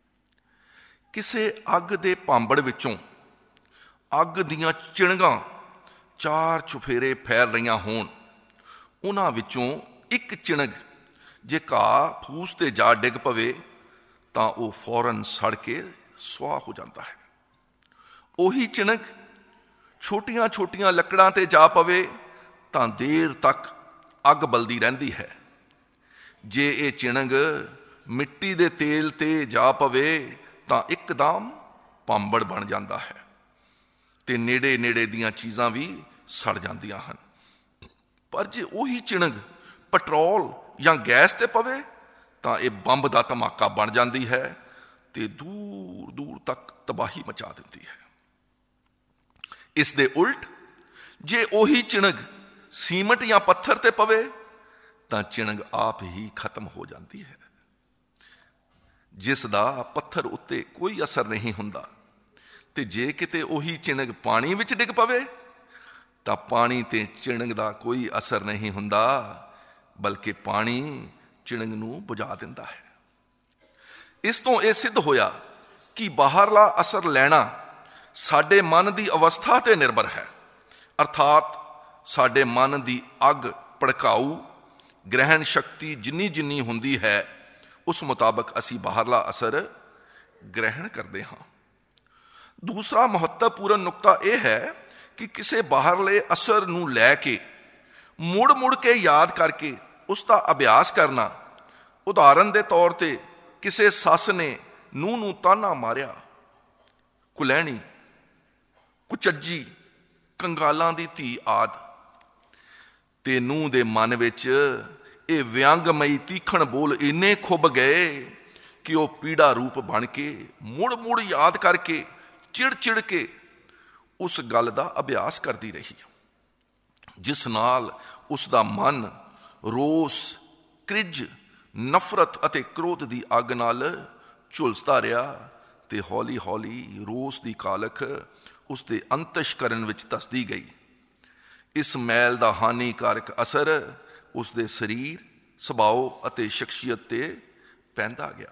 ਕਿਸੇ ਅੱਗ ਦੇ ਭਾਂਬੜ ਵਿੱਚੋਂ ਅੱਗ ਦੀਆਂ ਚਿਣਗਾਂ ਚਾਰ ਚੁਫੇਰੇ ਫੈਲ ਰਹੀਆਂ ਹੋਣ, ਉਹਨਾਂ ਵਿੱਚੋਂ ਇੱਕ ਚਿਣਗ ਜੇ ਘਾਹ ਫੂਸ ਤੇ ਜਾ ਡਿੱਗ ਪਵੇ ਤਾਂ ਉਹ ਫੌਰਨ ਸੜ ਕੇ ਸੁਆਹ ਹੋ ਜਾਂਦਾ ਹੈ। ਉਹੀ ਚਿਣਗ ਛੋਟੀਆਂ ਛੋਟੀਆਂ ਲੱਕੜਾਂ ਤੇ ਜਾ ਪਵੇ ਤਾਂ ਦੇਰ ਤੱਕ ਅੱਗ ਬਲਦੀ ਰਹਿੰਦੀ ਹੈ। ਜੇ ਇਹ ਚਿਣਗ ਮਿੱਟੀ ਦੇ ਤੇਲ ਤੇ ਜਾ ਪਵੇ ਤਾਂ ਇੱਕਦਮ ਭਾਂਬੜ ਬਣ ਜਾਂਦਾ ਹੈ ਤੇ ਨੇੜੇ ਨੇੜੇ ਦੀਆਂ ਚੀਜ਼ਾਂ ਵੀ ਸੜ ਜਾਂਦੀਆਂ ਹਨ। ਪਰ ਜੇ ਉਹੀ ਚਿਣਗ ਪੈਟਰੋਲ ਜਾਂ ਗੈਸ ਤੇ ਪਵੇ ਤਾਂ ਇਹ ਬੰਬ ਦਾ ਧਮਾਕਾ ਬਣ ਜਾਂਦੀ ਹੈ ਤੇ ਦੂਰ ਦੂਰ ਤੱਕ ਤਬਾਹੀ ਮਚਾ ਦਿੰਦੀ ਹੈ। ਇਸ ਦੇ ਉਲਟ ਜੇ ਉਹੀ ਚਿਣਗ ਸੀਮਟ ਜਾਂ ਪੱਥਰ ਤੇ ਪਵੇ ਤਾਂ ਚਿਣਗ ਆਪ ਹੀ ਖਤਮ ਹੋ ਜਾਂਦੀ ਹੈ। ਜਿਸ ਦਾ ਪੱਥਰ ਉੱਤੇ ਕੋਈ ਅਸਰ ਨਹੀਂ ਹੁੰਦਾ, ਤੇ ਜੇ ਕਿਤੇ ਉਹੀ ਚਿਣਗ ਪਾਣੀ ਵਿੱਚ ਡਿੱਗ ਪਵੇ ਤਾਂ ਪਾਣੀ ਤੇ ਚਿਣਗ ਦਾ ਕੋਈ ਅਸਰ ਨਹੀਂ ਹੁੰਦਾ, ਬਲਕਿ ਪਾਣੀ ਚਿਣਗ ਨੂੰ ਬੁਝਾ ਦਿੰਦਾ ਹੈ। ਇਸ ਤੋਂ ਇਹ ਸਿੱਧ ਹੋਇਆ ਕਿ ਬਾਹਰਲਾ ਅਸਰ ਲੈਣਾ ਸਾਡੇ ਮਨ ਦੀ ਅਵਸਥਾ ਤੇ ਨਿਰਭਰ ਹੈ। ਅਰਥਾਤ ਸਾਡੇ ਮਨ ਦੀ ਅੱਗ ਭੜਕਾਊ ਗ੍ਰਹਿਣ ਸ਼ਕਤੀ ਜਿੰਨੀ ਜਿੰਨੀ ਹੁੰਦੀ ਹੈ, ਉਸ ਮੁਤਾਬਕ ਅਸੀਂ ਬਾਹਰਲਾ ਅਸਰ ਗ੍ਰਹਿਣ ਕਰਦੇ ਹਾਂ। ਦੂਸਰਾ ਮਹੱਤਵਪੂਰਨ ਨੁਕਤਾ ਇਹ ਹੈ ਕਿ ਕਿਸੇ ਬਾਹਰਲੇ ਅਸਰ ਨੂੰ ਲੈ ਕੇ ਮੁੜ ਮੁੜ ਕੇ ਯਾਦ ਕਰਕੇ ਉਸ ਦਾ ਅਭਿਆਸ ਕਰਨਾ। ਉਦਾਹਰਨ ਦੇ ਤੌਰ ਤੇ ਕਿਸੇ ਸੱਸ ਨੇ ਨੂੰਹ ਨੂੰ ਤਾਨਾ ਮਾਰਿਆ, ਕੁਲੈਣੀ, ਕੁਚੱਜੀ ਕੰਗਾਲਾਂ ਦੀ ਧੀ ਆਦ। ਤੇ ਨੂੰਹ ਦੇ ਮਨ ਵਿੱਚ ਇਹ ਵਿਅੰਗਮਈ ਤੀਖਣ ਬੋਲ ਇੰਨੇ ਖੁੱਭ ਗਏ ਕਿ ਉਹ ਪੀੜਾ ਰੂਪ ਬਣ ਕੇ ਮੁੜ ਮੁੜ ਯਾਦ ਕਰਕੇ ਚਿੜ ਚਿੜ ਕੇ ਉਸ ਗੱਲ ਦਾ ਅਭਿਆਸ ਕਰਦੀ ਰਹੀ, ਜਿਸ ਨਾਲ ਉਸ ਦਾ ਮਨ ਰੋਸ, ਕ੍ਰਿਜ, ਨਫ਼ਰਤ ਅਤੇ ਕ੍ਰੋਧ ਦੀ ਅੱਗ ਨਾਲ ਝੁਲਸਦਾ ਰਿਹਾ। ਤੇ ਹੌਲੀ ਹੌਲੀ ਰੋਸ ਦੀ ਕਾਲਖ ਉਸ ਦੇ ਅੰਤਸ਼ਕਰਨ ਵਿੱਚ ਧਸਦੀ ਗਈ। ਇਸ ਮੈਲ ਦਾ ਹਾਨੀਕਾਰਕ ਅਸਰ ਉਸ ਦੇ ਸਰੀਰ, ਸੁਭਾਅ ਅਤੇ ਸ਼ਖਸੀਅਤ ਤੇ ਪੈਂਦਾ ਗਿਆ।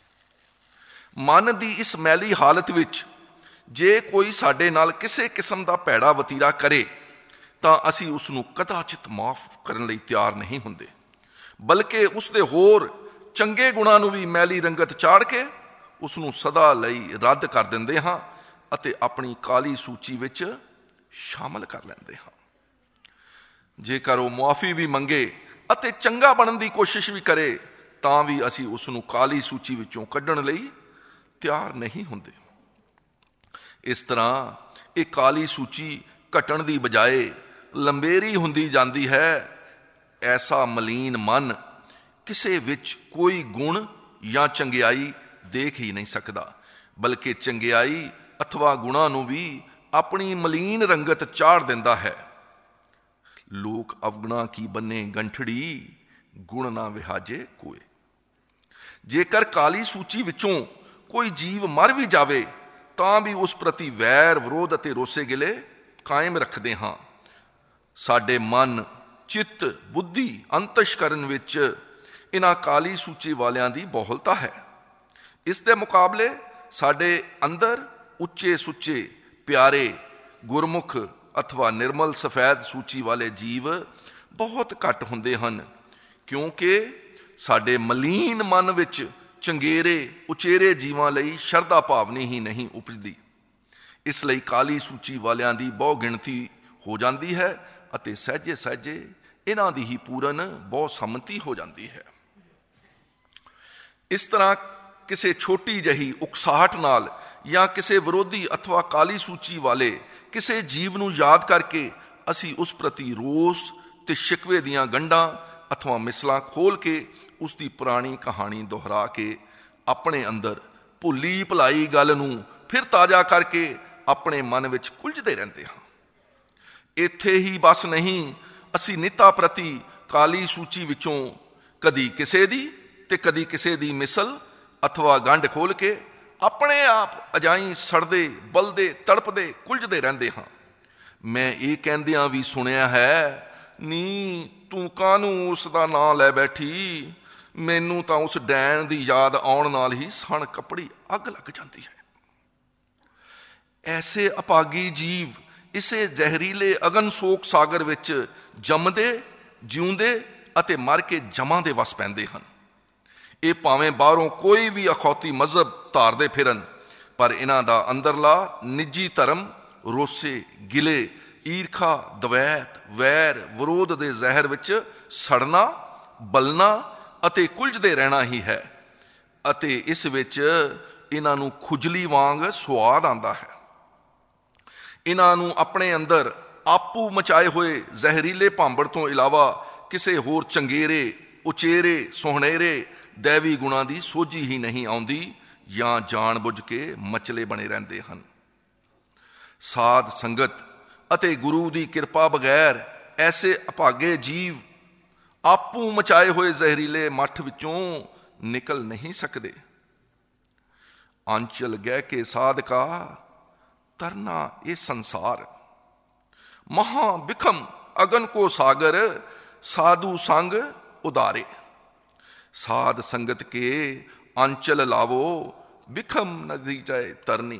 ਮਨ ਦੀ ਇਸ ਮੈਲੀ ਹਾਲਤ ਵਿੱਚ ਜੇ ਕੋਈ ਸਾਡੇ ਨਾਲ ਕਿਸੇ ਕਿਸਮ ਦਾ ਭੈੜਾ ਵਤੀਰਾ ਕਰੇ ਤਾਂ ਅਸੀਂ ਉਸ ਨੂੰ ਕਦਾਚਿਤ ਮਾਫ ਕਰਨ ਲਈ ਤਿਆਰ ਨਹੀਂ ਹੁੰਦੇ, ਬਲਕਿ ਉਸ ਦੇ ਹੋਰ ਚੰਗੇ ਗੁਣਾਂ ਨੂੰ ਵੀ ਮੈਲੀ ਰੰਗਤ ਚਾੜ ਕੇ ਉਸ ਨੂੰ ਸਦਾ ਲਈ ਰੱਦ ਕਰ ਦਿੰਦੇ ਹਾਂ ਅਤੇ ਆਪਣੀ ਕਾਲੀ ਸੂਚੀ ਵਿੱਚ ਸ਼ਾਮਲ ਕਰ ਲੈਂਦੇ ਹਾਂ। ਜੇਕਰ ਉਹ ਮੁਆਫੀ ਵੀ ਮੰਗੇ ਅਤੇ ਚੰਗਾ ਬਣਨ ਦੀ ਕੋਸ਼ਿਸ਼ ਵੀ ਕਰੇ ਤਾਂ ਵੀ ਅਸੀਂ ਉਸ ਨੂੰ ਕਾਲੀ ਸੂਚੀ ਵਿੱਚੋਂ ਕੱਢਣ ਲਈ ਤਿਆਰ ਨਹੀਂ ਹੁੰਦੇ। ਇਸ ਤਰ੍ਹਾਂ ਇਹ ਕਾਲੀ ਸੂਚੀ ਘਟਣ ਦੀ ਬਜਾਏ ਲੰਬੇਰੀ ਹੁੰਦੀ ਜਾਂਦੀ ਹੈ। ਐਸਾ ਮਲੀਨ ਮਨ ਕਿਸੇ ਵਿੱਚ ਕੋਈ ਗੁਣ ਜਾਂ ਚੰਗਿਆਈ ਦੇਖ ਹੀ ਨਹੀਂ ਸਕਦਾ, ਬਲਕਿ ਚੰਗਿਆਈ ਅਥਵਾ ਗੁਣਾਂ ਨੂੰ ਵੀ ਆਪਣੀ ਮਲੀਨ ਰੰਗਤ ਚਾੜ ਦਿੰਦਾ ਹੈ। ਲੋਕ ਅਵਗੁਣਾ ਕੀ ਬੰਨੇ ਗੰਠੜੀ, ਗੁਣ ਨਾ ਵਿਹਾਜੇ ਕੋਏ। ਜੇਕਰ ਕਾਲੀ ਸੂਚੀ ਵਿੱਚੋਂ ਕੋਈ ਜੀਵ ਮਰ ਵੀ ਜਾਵੇ ਤਾਂ ਵੀ ਉਸ ਪ੍ਰਤੀ ਵੈਰ, ਵਿਰੋਧ ਅਤੇ ਰੋਸੇ ਗਿਲੇ ਕਾਇਮ ਰੱਖਦੇ ਹਾਂ। ਸਾਡੇ ਮਨ, ਚਿੱਤ, ਬੁੱਧੀ, ਅੰਤਸ਼ਕਰਨ ਵਿੱਚ ਇਹਨਾਂ ਕਾਲੀ ਸੂਚੀ ਵਾਲਿਆਂ ਦੀ ਬਹੁਲਤਾ ਹੈ। ਇਸ ਦੇ ਮੁਕਾਬਲੇ ਸਾਡੇ ਅੰਦਰ ਉੱਚੇ ਸੁੱਚੇ, ਪਿਆਰੇ, ਗੁਰਮੁਖ ਅਥਵਾ ਨਿਰਮਲ ਸਫੈਦ ਸੂਚੀ ਵਾਲੇ ਜੀਵ ਬਹੁਤ ਘੱਟ ਹੁੰਦੇ ਹਨ, ਕਿਉਂਕਿ ਸਾਡੇ ਮਲੀਨ ਮਨ ਵਿੱਚ ਚੰਗੇਰੇ ਉਚੇਰੇ ਜੀਵਾਂ ਲਈ ਸ਼ਰਧਾ ਭਾਵਨੀ ਹੀ ਨਹੀਂ ਉਪਜਦੀ। ਇਸ ਲਈ ਕਾਲੀ ਸੂਚੀ ਵਾਲਿਆਂ ਦੀ ਬਹੁ ਗਿਣਤੀ ਹੋ ਜਾਂਦੀ ਹੈ ਅਤੇ ਸਹਿਜੇ ਸਹਿਜੇ ਇਹਨਾਂ ਦੀ ਹੀ ਪੂਰਨ ਬਹੁ ਸੰਮਤੀ ਹੋ ਜਾਂਦੀ ਹੈ। ਇਸ ਤਰ੍ਹਾਂ ਕਿਸੇ ਛੋਟੀ ਜਿਹੀ ਉਕਸਾਹਟ ਨਾਲ ਜਾਂ ਕਿਸੇ ਵਿਰੋਧੀ ਅਥਵਾ ਕਾਲੀ ਸੂਚੀ ਵਾਲੇ ਕਿਸੇ ਜੀਵ ਨੂੰ ਯਾਦ ਕਰਕੇ ਅਸੀਂ ਉਸ ਪ੍ਰਤੀ ਰੋਸ ਤੇ ਸ਼ਿਕਵੇ ਦੀਆਂ ਗੰਢਾਂ ਅਥਵਾ ਮਿਸਲਾਂ ਖੋਲ ਕੇ ਉਸ ਦੀ ਪੁਰਾਣੀ ਕਹਾਣੀ ਦੁਹਰਾ ਕੇ ਆਪਣੇ ਅੰਦਰ ਭੁੱਲੀ ਭੁਲਾਈ ਗੱਲ ਨੂੰ ਫਿਰ ਤਾਜ਼ਾ ਕਰਕੇ ਆਪਣੇ ਮਨ ਵਿੱਚ ਕੁਲਝਦੇ ਰਹਿੰਦੇ ਹਾਂ। ਇੱਥੇ ਹੀ ਬਸ ਨਹੀਂ, ਅਸੀਂ ਨਿੱਤਾ ਪ੍ਰਤੀ ਕਾਲੀ ਸੂਚੀ ਵਿੱਚੋਂ ਕਦੀ ਕਿਸੇ ਦੀ ਤੇ ਕਦੀ ਕਿਸੇ ਦੀ ਮਿਸਲ ਅਥਵਾ ਗੰਢ ਖੋਲ ਕੇ ਆਪਣੇ ਆਪ ਅਜਾਈਂ ਸੜਦੇ, ਬਲਦੇ, ਤੜਪਦੇ, ਕੁਲਝਦੇ ਰਹਿੰਦੇ ਹਾਂ। ਮੈਂ ਇਹ ਕਹਿੰਦਿਆਂ ਵੀ ਸੁਣਿਆ ਹੈ, ਨੀ ਤੂੰ ਕਾਹਨੂੰ ਉਸ ਦਾ ਨਾਂ ਲੈ ਬੈਠੀ, ਮੈਨੂੰ ਤਾਂ ਉਸ ਡੈਣ ਦੀ ਯਾਦ ਆਉਣ ਨਾਲ ਹੀ ਸਣ ਕੱਪੜੀ ਅੱਗ ਲੱਗ ਜਾਂਦੀ ਹੈ। ਐਸੇ ਅਪਾਗੀ ਜੀਵ ਇਸੇ ਜ਼ਹਿਰੀਲੇ ਅਗਨ ਸੋਕ ਸਾਗਰ ਵਿੱਚ ਜੰਮਦੇ, ਜਿਉਂਦੇ ਅਤੇ ਮਰ ਕੇ ਜਮਾਂ ਦੇ ਵਸ ਪੈਂਦੇ ਹਨ। ਇਹ ਭਾਵੇਂ ਬਾਹਰੋਂ ਕੋਈ ਵੀ ਅਖੌਤੀ ਮਜ਼ਹਬ ਧਾਰਦੇ ਫਿਰਨ, ਪਰ ਇਹਨਾਂ ਦਾ ਅੰਦਰਲਾ ਨਿੱਜੀ ਧਰਮ ਰੋਸੇ, ਗਿਲੇ, ਈਰਖਾ, ਦਵੈਤ, ਵੈਰ, ਵਿਰੋਧ ਦੇ ਜ਼ਹਿਰ ਵਿੱਚ ਸੜਨਾ, ਬਲਣਾ ਅਤੇ ਕੁਲਝਦੇ ਰਹਿਣਾ ਹੀ ਹੈ ਅਤੇ ਇਸ ਵਿੱਚ ਇਹਨਾਂ ਨੂੰ ਖੁਜਲੀ ਵਾਂਗ ਸੁਆਦ ਆਉਂਦਾ ਹੈ। ਇਹਨਾਂ ਨੂੰ ਆਪਣੇ ਅੰਦਰ ਆਪੂ ਮਚਾਏ ਹੋਏ ਜ਼ਹਿਰੀਲੇ ਭਾਂਬੜ ਤੋਂ ਇਲਾਵਾ ਕਿਸੇ ਹੋਰ ਚੰਗੇਰੇ, ਉਚੇਰੇ, ਸੁਹਣੇਰੇ ਦੈਵੀ ਗੁਣਾਂ ਦੀ ਸੋਝੀ ਹੀ ਨਹੀਂ ਆਉਂਦੀ ਜਾਂ ਜਾਣ ਬੁੱਝ ਕੇ ਮਚਲੇ ਬਣੇ ਰਹਿੰਦੇ ਹਨ। ਸਾਧ ਸੰਗਤ ਅਤੇ ਗੁਰੂ ਦੀ ਕਿਰਪਾ ਬਗੈਰ ਐਸੇ ਅਭਾਗੇ ਜੀਵ ਆਪੂ ਮਚਾਏ ਹੋਏ ਜ਼ਹਿਰੀਲੇ ਮੱਠ ਵਿੱਚੋਂ ਨਿਕਲ ਨਹੀਂ ਸਕਦੇ। ਆਂਚਲ ਗਹਿ ਕੇ ਸਾਧਕਾ ਤਰਨਾ ਇਹ ਸੰਸਾਰ, ਮਹਾ ਬਿਖਮ ਅਗਨ ਕੋ ਸਾਗਰ, ਸਾਧੂ ਸੰਗ ਉਦਾਰੇ। ਸਾਧ ਸੰਗਤ ਕੇ ਆਂਚਲ ਲਾਵੋ, ਬਿਖਮ ਨਦੀ ਜਾਏ ਤਰਨੀ।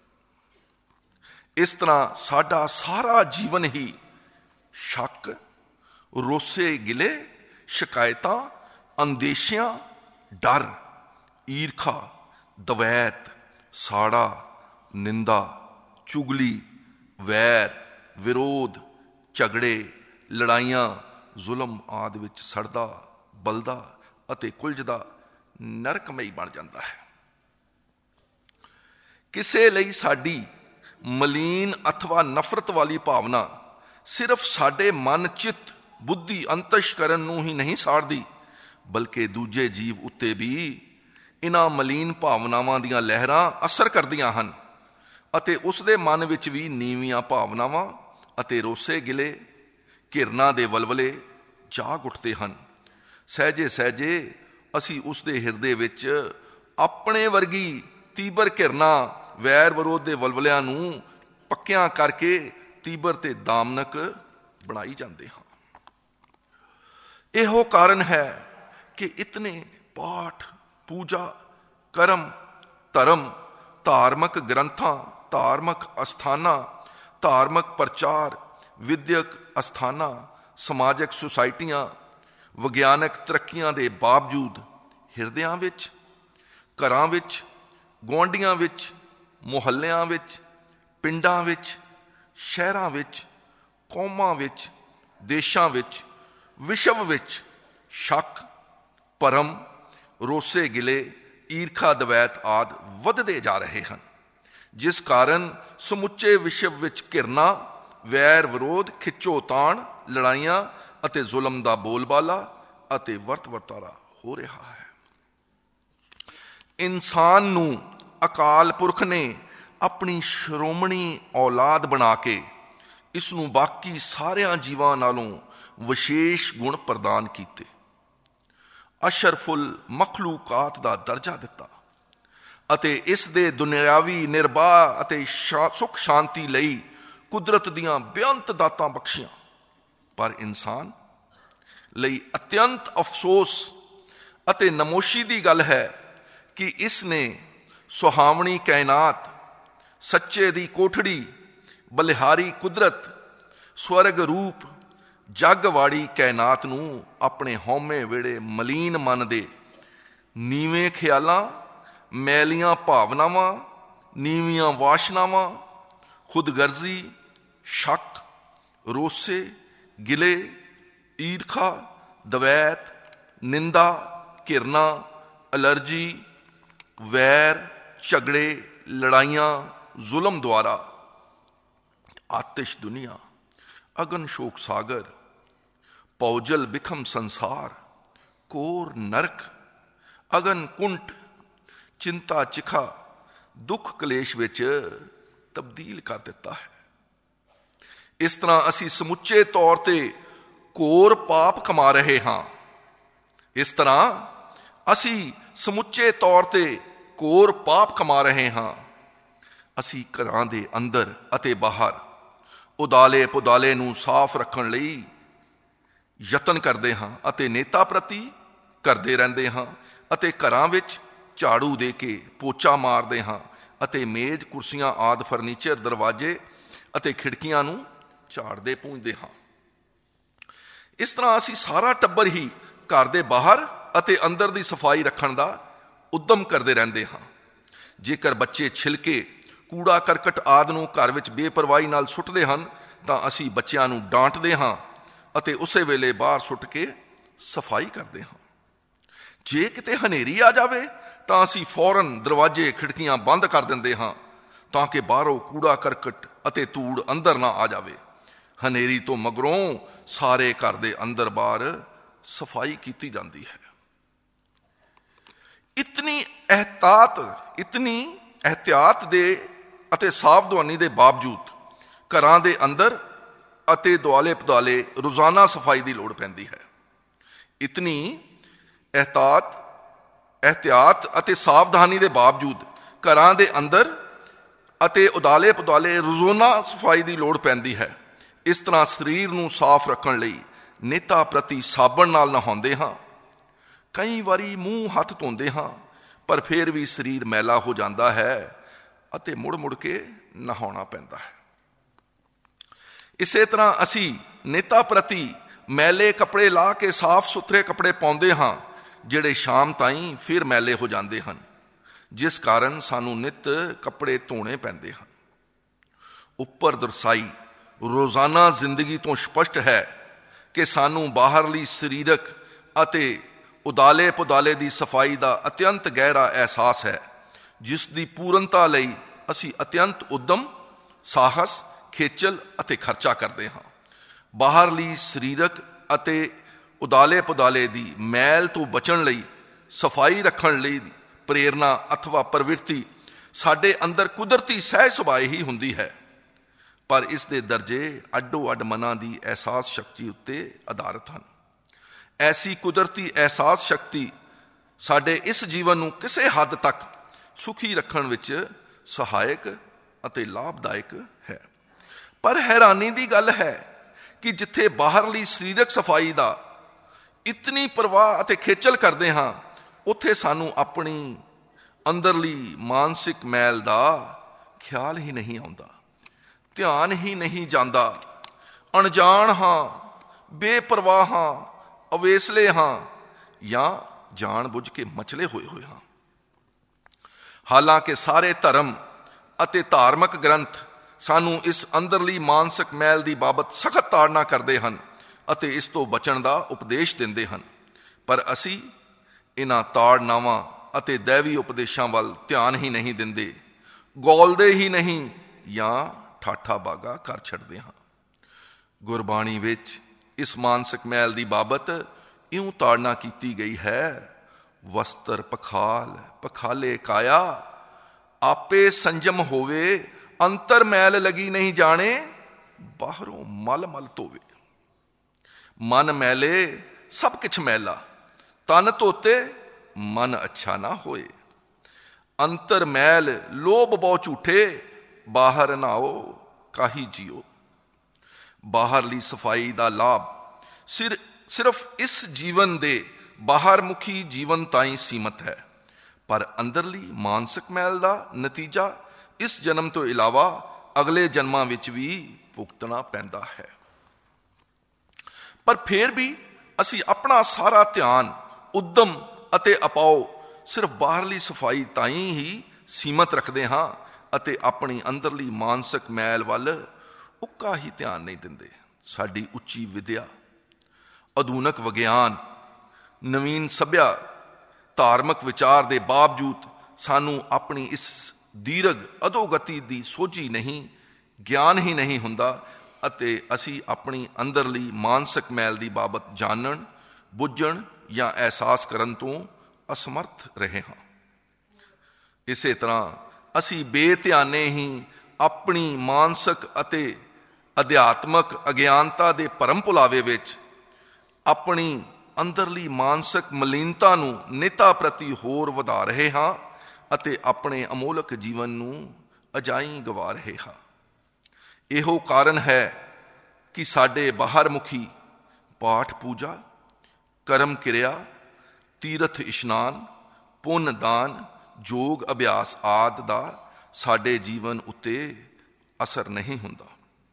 ਇਸ ਤਰ੍ਹਾਂ ਸਾਡਾ ਸਾਰਾ ਜੀਵਨ ਹੀ ਸ਼ੱਕ, ਰੋਸੇ ਗਿਲੇ, ਸ਼ਿਕਾਇਤਾਂ, ਅੰਦੇਸ਼ਿਆਂ, ਡਰ, ਈਰਖਾ, ਦਵੈਤ, ਸਾੜਾ, ਨਿੰਦਾ, ਚੁਗਲੀ, ਵੈਰ, ਵਿਰੋਧ, ਝਗੜੇ, ਲੜਾਈਆਂ, ਜ਼ੁਲਮ ਆਦਿ ਵਿੱਚ ਸੜਦਾ, ਬਲਦਾ ਅਤੇ ਕੁਲਝਦਾ ਨਰਕਮਈ ਬਣ ਜਾਂਦਾ ਹੈ। ਕਿਸੇ ਲਈ ਸਾਡੀ ਮਲੀਨ ਅਥਵਾ ਨਫ਼ਰਤ ਵਾਲੀ ਭਾਵਨਾ ਸਿਰਫ ਸਾਡੇ ਮਨ, ਚਿੱਤ, ਬੁੱਧੀ, ਅੰਤਸ਼ਕਰਨ ਨੂੰ ਹੀ ਨਹੀਂ ਸਾੜਦੀ, ਬਲਕਿ ਦੂਜੇ ਜੀਵ ਉੱਤੇ ਵੀ ਇਹਨਾਂ ਮਲੀਨ ਭਾਵਨਾਵਾਂ ਦੀਆਂ ਲਹਿਰਾਂ ਅਸਰ ਕਰਦੀਆਂ ਹਨ ਅਤੇ ਉਸ ਦੇ ਮਨ ਵਿੱਚ ਵੀ ਨੀਵੀਆਂ ਭਾਵਨਾਵਾਂ ਅਤੇ ਰੋਸੇ ਗਿਲੇ, ਘਿਰਨਾ ਦੇ ਵਲਵਲੇ ਜਾਗ ਉੱਠਦੇ ਹਨ। ਸਹਿਜੇ ਸਹਿਜੇ ਅਸੀਂ ਉਸ ਦੇ ਹਿਰਦੇ ਵਿੱਚ ਆਪਣੇ ਵਰਗੀ ਤੀਬਰ ਘਿਰਨਾ, ਵੈਰ ਵਿਰੋਧ ਦੇ ਵਲਵਲਿਆਂ ਨੂੰ ਪੱਕਿਆਂ ਕਰਕੇ ਤੀਬਰ ਤੇ ਦਾਮਨਕ ਬਣਾਈ ਜਾਂਦੇ ਹਾਂ। ਇਹੋ ਕਾਰਨ ਹੈ ਕਿ ਇਤਨੇ ਪਾਠ, ਪੂਜਾ, ਕਰਮ, ਧਰਮ, ਧਾਰਮਿਕ ਗ੍ਰੰਥਾਂ, ਧਾਰਮਿਕ ਅਸਥਾਨਾਂ, ਧਾਰਮਿਕ ਪ੍ਰਚਾਰ, ਵਿਦਿਅਕ ਅਸਥਾਨਾਂ, ਸਮਾਜਿਕ ਸੁਸਾਇਟੀਆਂ, ਵਿਗਿਆਨਕ ਤਰੱਕੀਆਂ ਦੇ ਬਾਵਜੂਦ ਹਿਰਦਿਆਂ ਵਿੱਚ, ਘਰਾਂ ਵਿੱਚ, ਗੁਆਂਢੀਆਂ ਵਿੱਚ, ਮੁਹੱਲਿਆਂ ਵਿੱਚ, ਪਿੰਡਾਂ ਵਿੱਚ, ਸ਼ਹਿਰਾਂ ਵਿੱਚ, ਕੌਮਾਂ ਵਿੱਚ, ਦੇਸ਼ਾਂ ਵਿੱਚ, ਵਿਸ਼ਵ ਵਿੱਚ ਸ਼ੱਕ, ਭਰਮ, ਰੋਸੇ ਗਿਲੇ, ਈਰਖਾ, ਦਵੈਤ ਆਦਿ ਵੱਧਦੇ ਜਾ ਰਹੇ ਹਨ, ਜਿਸ ਕਾਰਨ ਸਮੁੱਚੇ ਵਿਸ਼ਵ ਵਿੱਚ ਘਿਰਨਾ, ਵੈਰ ਵਿਰੋਧ, ਖਿੱਚੋਤਾਣ, ਲੜਾਈਆਂ ਅਤੇ ਜ਼ੁਲਮ ਦਾ ਬੋਲਬਾਲਾ ਅਤੇ ਵਰਤਾਰਾ ਹੋ ਰਿਹਾ ਹੈ। ਇਨਸਾਨ ਨੂੰ ਅਕਾਲ ਪੁਰਖ ਨੇ ਆਪਣੀ ਸ਼੍ਰੋਮਣੀ ਔਲਾਦ ਬਣਾ ਕੇ ਇਸ ਨੂੰ ਬਾਕੀ ਸਾਰਿਆਂ ਜੀਵਾਂ ਨਾਲੋਂ ਵਿਸ਼ੇਸ਼ ਗੁਣ ਪ੍ਰਦਾਨ ਕੀਤੇ, ਅਸ਼ਰਫੁਲ ਮਖਲੂਕਾਤ ਦਾ ਦਰਜਾ ਦਿੱਤਾ ਅਤੇ ਇਸ ਦੇ ਦੁਨਿਆਵੀ ਨਿਰਬਾਹ ਅਤੇ ਸੁਖ ਸ਼ਾਂਤੀ ਲਈ ਕੁਦਰਤ ਦੀਆਂ ਬੇਅੰਤ ਦਾਤਾਂ ਬਖਸ਼ੀਆਂ। ਪਰ ਇਨਸਾਨ ਲਈ ਅਤਿਅੰਤ ਅਫਸੋਸ ਅਤੇ ਨਮੋਸ਼ੀ ਦੀ ਗੱਲ ਹੈ ਕਿ ਇਸ ਨੇ ਸੁਹਾਵਣੀ ਕਾਇਨਾਤ, ਸੱਚੇ ਦੀ ਕੋਠੜੀ, ਬਲਿਹਾਰੀ ਕੁਦਰਤ, ਸਵਰਗ ਰੂਪ, ਜਗਵਾੜੀ ਕਾਇਨਾਤ ਨੂੰ ਆਪਣੇ ਹਉਮੈ ਵੇੜੇ ਮਲੀਨ ਮਨ ਦੇ ਨੀਵੇਂ ਖਿਆਲਾਂ, ਮੈਲੀਆਂ ਭਾਵਨਾਵਾਂ, ਨੀਵੀਆਂ ਵਾਸ਼ਨਾਵਾਂ, ਖੁਦਗਰਜ਼ੀ, ਸ਼ੱਕ, ਰੋਸੇ ਗਿਲੇ, ਈਰਖਾ, ਦਵੈਤ, ਨਿੰਦਾ, ਘਿਰਨਾ, ਅਲਰਜੀ, ਵੈਰ, ਝਗੜੇ, ਲੜਾਈਆਂ, ਜ਼ੁਲਮ ਦੁਆਰਾ ਆਤਿਸ਼ ਦੁਨੀਆ, ਅਗਨ ਸ਼ੋਕ ਸਾਗਰ, ਪੌਜਲ ਬਿਖਮ ਸੰਸਾਰ, ਕੋਰ ਨਰਕ, ਅਗਨ ਕੁੰਟ, ਚਿੰਤਾ ਚਿਖਾ, ਦੁੱਖ ਕਲੇਸ਼ ਵਿੱਚ ਤਬਦੀਲ ਕਰ ਦਿੱਤਾ ਹੈ। ਇਸ ਤਰ੍ਹਾਂ ਅਸੀਂ ਸਮੁੱਚੇ ਤੌਰ ਤੇ ਘੋਰ ਪਾਪ ਕਮਾ ਰਹੇ ਹਾਂ। ਇਸ ਤਰ੍ਹਾਂ ਅਸੀਂ ਸਮੁੱਚੇ ਤੌਰ ਤੇ ਘੋਰ ਪਾਪ ਕਮਾ ਰਹੇ ਹਾਂ। ਅਸੀਂ ਘਰਾਂ ਦੇ ਅੰਦਰ ਅਤੇ ਬਾਹਰ ਉਦਾਲੇ ਪੁਦਾਲੇ ਨੂੰ ਸਾਫ਼ ਰੱਖਣ ਲਈ ਯਤਨ ਕਰਦੇ ਹਾਂ ਅਤੇ ਨੇਤਾ ਪ੍ਰਤੀ ਕਰਦੇ ਰਹਿੰਦੇ ਹਾਂ ਅਤੇ ਘਰਾਂ ਵਿੱਚ ਝਾੜੂ ਦੇ ਕੇ ਪੋਚਾ ਮਾਰਦੇ ਹਾਂ ਅਤੇ ਮੇਜ਼, ਕੁਰਸੀਆਂ ਆਦਿ ਫਰਨੀਚਰ, ਦਰਵਾਜ਼ੇ ਅਤੇ ਖਿੜਕੀਆਂ ਨੂੰ ਝਾੜਦੇ ਪੂੰਝਦੇ ਹਾਂ। ਇਸ ਤਰ੍ਹਾਂ ਅਸੀਂ ਸਾਰਾ ਟੱਬਰ ਹੀ ਘਰ ਦੇ ਬਾਹਰ ਅਤੇ ਅੰਦਰ ਦੀ ਸਫਾਈ ਰੱਖਣ ਦਾ ਉਦਮ ਕਰਦੇ ਰਹਿੰਦੇ ਹਾਂ। ਜੇਕਰ ਬੱਚੇ ਛਿਲਕੇ, ਕੂੜਾ ਕਰਕਟ ਆਦਿ ਨੂੰ ਘਰ ਵਿੱਚ ਬੇਪਰਵਾਹੀ ਨਾਲ ਸੁੱਟਦੇ ਹਨ ਤਾਂ ਅਸੀਂ ਬੱਚਿਆਂ ਨੂੰ ਡਾਂਟਦੇ ਹਾਂ ਅਤੇ ਉਸੇ ਵੇਲੇ ਬਾਹਰ ਸੁੱਟ ਕੇ ਸਫਾਈ ਕਰਦੇ ਹਾਂ। ਜੇ ਕਿਤੇ ਹਨੇਰੀ ਆ ਜਾਵੇ ਤਾਂ ਅਸੀਂ ਫੌਰਨ ਦਰਵਾਜ਼ੇ, ਖਿੜਕੀਆਂ ਬੰਦ ਕਰ ਦਿੰਦੇ ਹਾਂ ਤਾਂ ਕਿ ਬਾਹਰੋਂ ਕੂੜਾ ਕਰਕਟ ਅਤੇ ਧੂੜ ਅੰਦਰ ਨਾ ਆ ਜਾਵੇ। ਹਨੇਰੀ ਤੋਂ ਮਗਰੋਂ ਸਾਰੇ ਘਰ ਦੇ ਅੰਦਰ ਬਾਹਰ ਸਫਾਈ ਕੀਤੀ ਜਾਂਦੀ ਹੈ। ਇਤਨੀ ਇਹਤਿਆਤ ਦੇ ਅਤੇ ਸਾਵਧਾਨੀ ਦੇ ਬਾਵਜੂਦ ਘਰਾਂ ਦੇ ਅੰਦਰ ਅਤੇ ਦੁਆਲੇ ਪੁਦਾਲੇ ਰੋਜ਼ਾਨਾ ਸਫਾਈ ਦੀ ਲੋੜ ਪੈਂਦੀ ਹੈ। ਇਤਨੀ ਇਹਤਿਆਤ ਅਤੇ ਸਾਵਧਾਨੀ ਦੇ ਬਾਵਜੂਦ ਘਰਾਂ ਦੇ ਅੰਦਰ ਅਤੇ ਉਦਾਲੇ ਪੁਦਾਲੇ ਰੋਜ਼ਾਨਾ ਸਫਾਈ ਦੀ ਲੋੜ ਪੈਂਦੀ ਹੈ। ਇਸ ਤਰ੍ਹਾਂ ਸਰੀਰ ਨੂੰ ਸਾਫ਼ ਰੱਖਣ ਲਈ ਨੇਤਾ ਪ੍ਰਤੀ ਸਾਬਣ ਨਾਲ ਨਹਾਉਂਦੇ ਹਾਂ। ਕਈ ਵਾਰੀ ਮੂੰਹ ਹੱਥ ਧੋਂਦੇ ਹਾਂ, ਪਰ ਫਿਰ ਵੀ ਸਰੀਰ ਮੈਲਾ ਹੋ ਜਾਂਦਾ ਹੈ ਅਤੇ ਮੁੜ ਮੁੜ ਕੇ ਨਹਾਉਣਾ ਪੈਂਦਾ ਹੈ। ਇਸੇ ਤਰ੍ਹਾਂ ਅਸੀਂ ਨੇਤਾ ਪ੍ਰਤੀ ਮੈਲੇ ਕੱਪੜੇ ਲਾ ਕੇ ਸਾਫ਼ ਸੁਥਰੇ ਕੱਪੜੇ ਪਾਉਂਦੇ ਹਾਂ, ਜਿਹੜੇ ਸ਼ਾਮ ਤਾਈਂ ਫਿਰ ਮੈਲੇ ਹੋ ਜਾਂਦੇ ਹਨ, ਜਿਸ ਕਾਰਨ ਸਾਨੂੰ ਨਿੱਤ ਕੱਪੜੇ ਧੋਣੇ ਪੈਂਦੇ ਹਨ। ਉੱਪਰ ਦਰਸਾਈ ਰੋਜ਼ਾਨਾ ਜ਼ਿੰਦਗੀ ਤੋਂ ਸਪਸ਼ਟ ਹੈ ਕਿ ਸਾਨੂੰ ਬਾਹਰਲੀ ਸਰੀਰਕ ਅਤੇ ਉਦਾਲੇ ਪੁਦਾਲੇ ਦੀ ਸਫਾਈ ਦਾ ਅਤਿਅੰਤ ਗਹਿਰਾ ਅਹਿਸਾਸ ਹੈ, ਜਿਸ ਦੀ ਪੂਰਨਤਾ ਲਈ ਅਸੀਂ ਅਤਿਅੰਤ ਉਦਮ ਸਾਹਸ, ਖੇਚਲ ਅਤੇ ਖਰਚਾ ਕਰਦੇ ਹਾਂ। ਬਾਹਰਲੀ ਸਰੀਰਕ ਅਤੇ ਉਦਾਲੇ ਪੁਦਾਲੇ ਦੀ ਮੈਲ ਤੋਂ ਬਚਣ ਲਈ, ਸਫਾਈ ਰੱਖਣ ਲਈ ਪ੍ਰੇਰਨਾ ਅਥਵਾ ਪ੍ਰਵਿਰਤੀ ਸਾਡੇ ਅੰਦਰ ਕੁਦਰਤੀ ਸਹਿਜ ਸੁਭਾਅ ਹੀ ਹੁੰਦੀ ਹੈ, ਪਰ ਇਸ ਦੇ ਦਰਜੇ ਅੱਡੋ ਅੱਡ ਮਨਾਂ ਦੀ ਅਹਿਸਾਸ ਸ਼ਕਤੀ ਉੱਤੇ ਆਧਾਰਿਤ ਹਨ। ਐਸੀ ਕੁਦਰਤੀ ਅਹਿਸਾਸ ਸ਼ਕਤੀ ਸਾਡੇ ਇਸ ਜੀਵਨ ਨੂੰ ਕਿਸੇ ਹੱਦ ਤੱਕ ਸੁਖੀ ਰੱਖਣ ਵਿੱਚ ਸਹਾਇਕ ਅਤੇ ਲਾਭਦਾਇਕ ਹੈ। ਪਰ ਹੈਰਾਨੀ ਦੀ ਗੱਲ ਹੈ ਕਿ ਜਿੱਥੇ ਬਾਹਰਲੀ ਸਰੀਰਕ ਸਫਾਈ ਦਾ ਇਤਨੀ ਪਰਵਾਹ ਅਤੇ ਖੇਚਲ ਕਰਦੇ ਹਾਂ, ਉੱਥੇ ਸਾਨੂੰ ਆਪਣੀ ਅੰਦਰਲੀ ਮਾਨਸਿਕ ਮੈਲ ਦਾ ਖਿਆਲ ਹੀ ਨਹੀਂ ਆਉਂਦਾ, ਧਿਆਨ ਹੀ ਨਹੀਂ ਜਾਂਦਾ। ਅਣਜਾਣ ਹਾਂ, ਬੇਪਰਵਾਹ ਹਾਂ, ਅਵੇਸਲੇ ਹਾਂ ਜਾਂ ਜਾਣ ਬੁੱਝ ਕੇ ਮਚਲੇ ਹੋਏ ਹਾਂ। ਹਾਲਾਂਕਿ ਸਾਰੇ ਧਰਮ ਅਤੇ ਧਾਰਮਿਕ ਗ੍ਰੰਥ ਸਾਨੂੰ ਇਸ ਅੰਦਰਲੀ ਮਾਨਸਿਕ ਮੈਲ ਦੀ ਬਾਬਤ ਸਖਤ ਤਾੜਨਾ ਕਰਦੇ ਹਨ ਅਤੇ ਇਸ ਤੋਂ ਬਚਣ ਦਾ ਉਪਦੇਸ਼ ਦਿੰਦੇ ਹਨ, ਪਰ ਅਸੀਂ ਇਹਨਾਂ ਤਾੜਨਾਵਾਂ ਅਤੇ ਦੈਵੀ ਉਪਦੇਸ਼ਾਂ ਵੱਲ ਧਿਆਨ ਹੀ ਨਹੀਂ ਦਿੰਦੇ, ਗੌਲਦੇ ਹੀ ਨਹੀਂ ਜਾਂ ਠਾਠਾ ਬਾਗਾ ਕਰ ਛੱਡਦੇ ਹਾਂ। ਗੁਰਬਾਣੀ ਵਿੱਚ ਇਸ ਮਾਨਸਿਕ ਮੈਲ ਦੀ ਬਾਬਤ ਇਉਂ ਤਾੜਨਾ ਕੀਤੀ ਗਈ ਹੈ, ਵਸਤਰ ਪਖਾਲ ਪਖਾਲੇ ਕਾਇਆ, ਆਪੇ ਸੰਜਮ ਹੋਵੇ, ਅੰਤਰ ਮੈਲ ਲਗੀ ਨਹੀਂ ਜਾਣੇ, ਬਾਹਰੋਂ ਮਲ ਮਲ ਧੋਵੇ। ਮਨ ਮੈਲੇ ਸਭ ਕਿਛ ਮੈਲਾ, ਤਨ ਧੋਤੇ ਮਨ ਅੱਛਾ ਨਾ ਹੋਏ। ਅੰਤਰ ਮੈਲ ਲੋਭ ਬਹੁ ਝੂਠੇ, ਬਾਹਰ ਨਾਓ ਕਾਹੀ ਜੀਓ। ਬਾਹਰਲੀ ਸਫਾਈ ਦਾ ਲਾਭ ਸਿਰਫ ਇਸ ਜੀਵਨ ਦੇ ਬਾਹਰ ਮੁਖੀ ਜੀਵਨ ਤਾਈਂ ਸੀਮਤ ਹੈ, ਪਰ ਅੰਦਰਲੀ ਮਾਨਸਿਕ ਮੈਲ ਦਾ ਨਤੀਜਾ ਇਸ ਜਨਮ ਤੋਂ ਇਲਾਵਾ ਅਗਲੇ ਜਨਮਾਂ ਵਿੱਚ ਵੀ ਭੁਗਤਣਾ ਪੈਂਦਾ ਹੈ। ਪਰ ਫਿਰ ਵੀ ਅਸੀਂ ਆਪਣਾ ਸਾਰਾ ਧਿਆਨ, ਉਦਮ ਅਤੇ ਅਪਾਉ ਸਿਰਫ ਬਾਹਰਲੀ ਸਫਾਈ ਤਾਈਂ ਹੀ ਸੀਮਤ ਰੱਖਦੇ ਹਾਂ ਅਤੇ ਆਪਣੀ ਅੰਦਰਲੀ ਮਾਨਸਿਕ ਮੈਲ ਵੱਲ ਉੱਕਾ ਹੀ ਧਿਆਨ ਨਹੀਂ ਦਿੰਦੇ। ਸਾਡੀ ਉੱਚੀ ਵਿਦਿਆ, ਆਧੁਨਿਕ ਵਿਗਿਆਨ, ਨਵੀਨ ਸੱਭਿਆ, ਧਾਰਮਿਕ ਵਿਚਾਰ ਦੇ ਬਾਵਜੂਦ ਸਾਨੂੰ ਆਪਣੀ ਇਸ ਦੀਰਘ ਅਧੋਗਤੀ ਦੀ ਸੋਝੀ ਨਹੀਂ, ਗਿਆਨ ਹੀ ਨਹੀਂ ਹੁੰਦਾ ਅਤੇ ਅਸੀਂ ਆਪਣੀ ਅੰਦਰਲੀ ਮਾਨਸਿਕ ਮੈਲ ਦੀ ਬਾਬਤ ਜਾਣਨ, ਬੁੱਝਣ ਜਾਂ ਅਹਿਸਾਸ ਕਰਨ ਤੋਂ ਅਸਮਰਥ ਰਹੇ ਹਾਂ। ਇਸੇ ਤਰ੍ਹਾਂ ਅਸੀਂ ਬੇਧਿਆਨੇ ਹੀ ਆਪਣੀ ਮਾਨਸਿਕ ਅਤੇ ਅਧਿਆਤਮਕ ਅਗਿਆਨਤਾ ਦੇ ਭਰਮ ਭੁਲਾਵੇ ਵਿੱਚ ਆਪਣੀ ਅੰਦਰਲੀ ਮਾਨਸਿਕ ਮਲੀਨਤਾ ਨੂੰ ਨੇਤਾ ਪ੍ਰਤੀ ਹੋਰ ਵਧਾ ਰਹੇ ਹਾਂ ਅਤੇ ਆਪਣੇ ਅਮੋਲਕ ਜੀਵਨ ਨੂੰ ਅਜਾਈਂ ਗਵਾ ਰਹੇ ਹਾਂ। ਇਹੋ ਕਾਰਨ ਹੈ ਕਿ ਸਾਡੇ ਬਾਹਰ ਮੁਖੀ ਪਾਠ ਪੂਜਾ, ਕਰਮ ਕਿਰਿਆ, ਤੀਰਥ ਇਸ਼ਨਾਨ, ਪੁੰਨ ਦਾਨ, ਯੋਗ ਅਭਿਆਸ ਆਦਿ ਦਾ ਸਾਡੇ ਜੀਵਨ ਉੱਤੇ ਅਸਰ ਨਹੀਂ ਹੁੰਦਾ।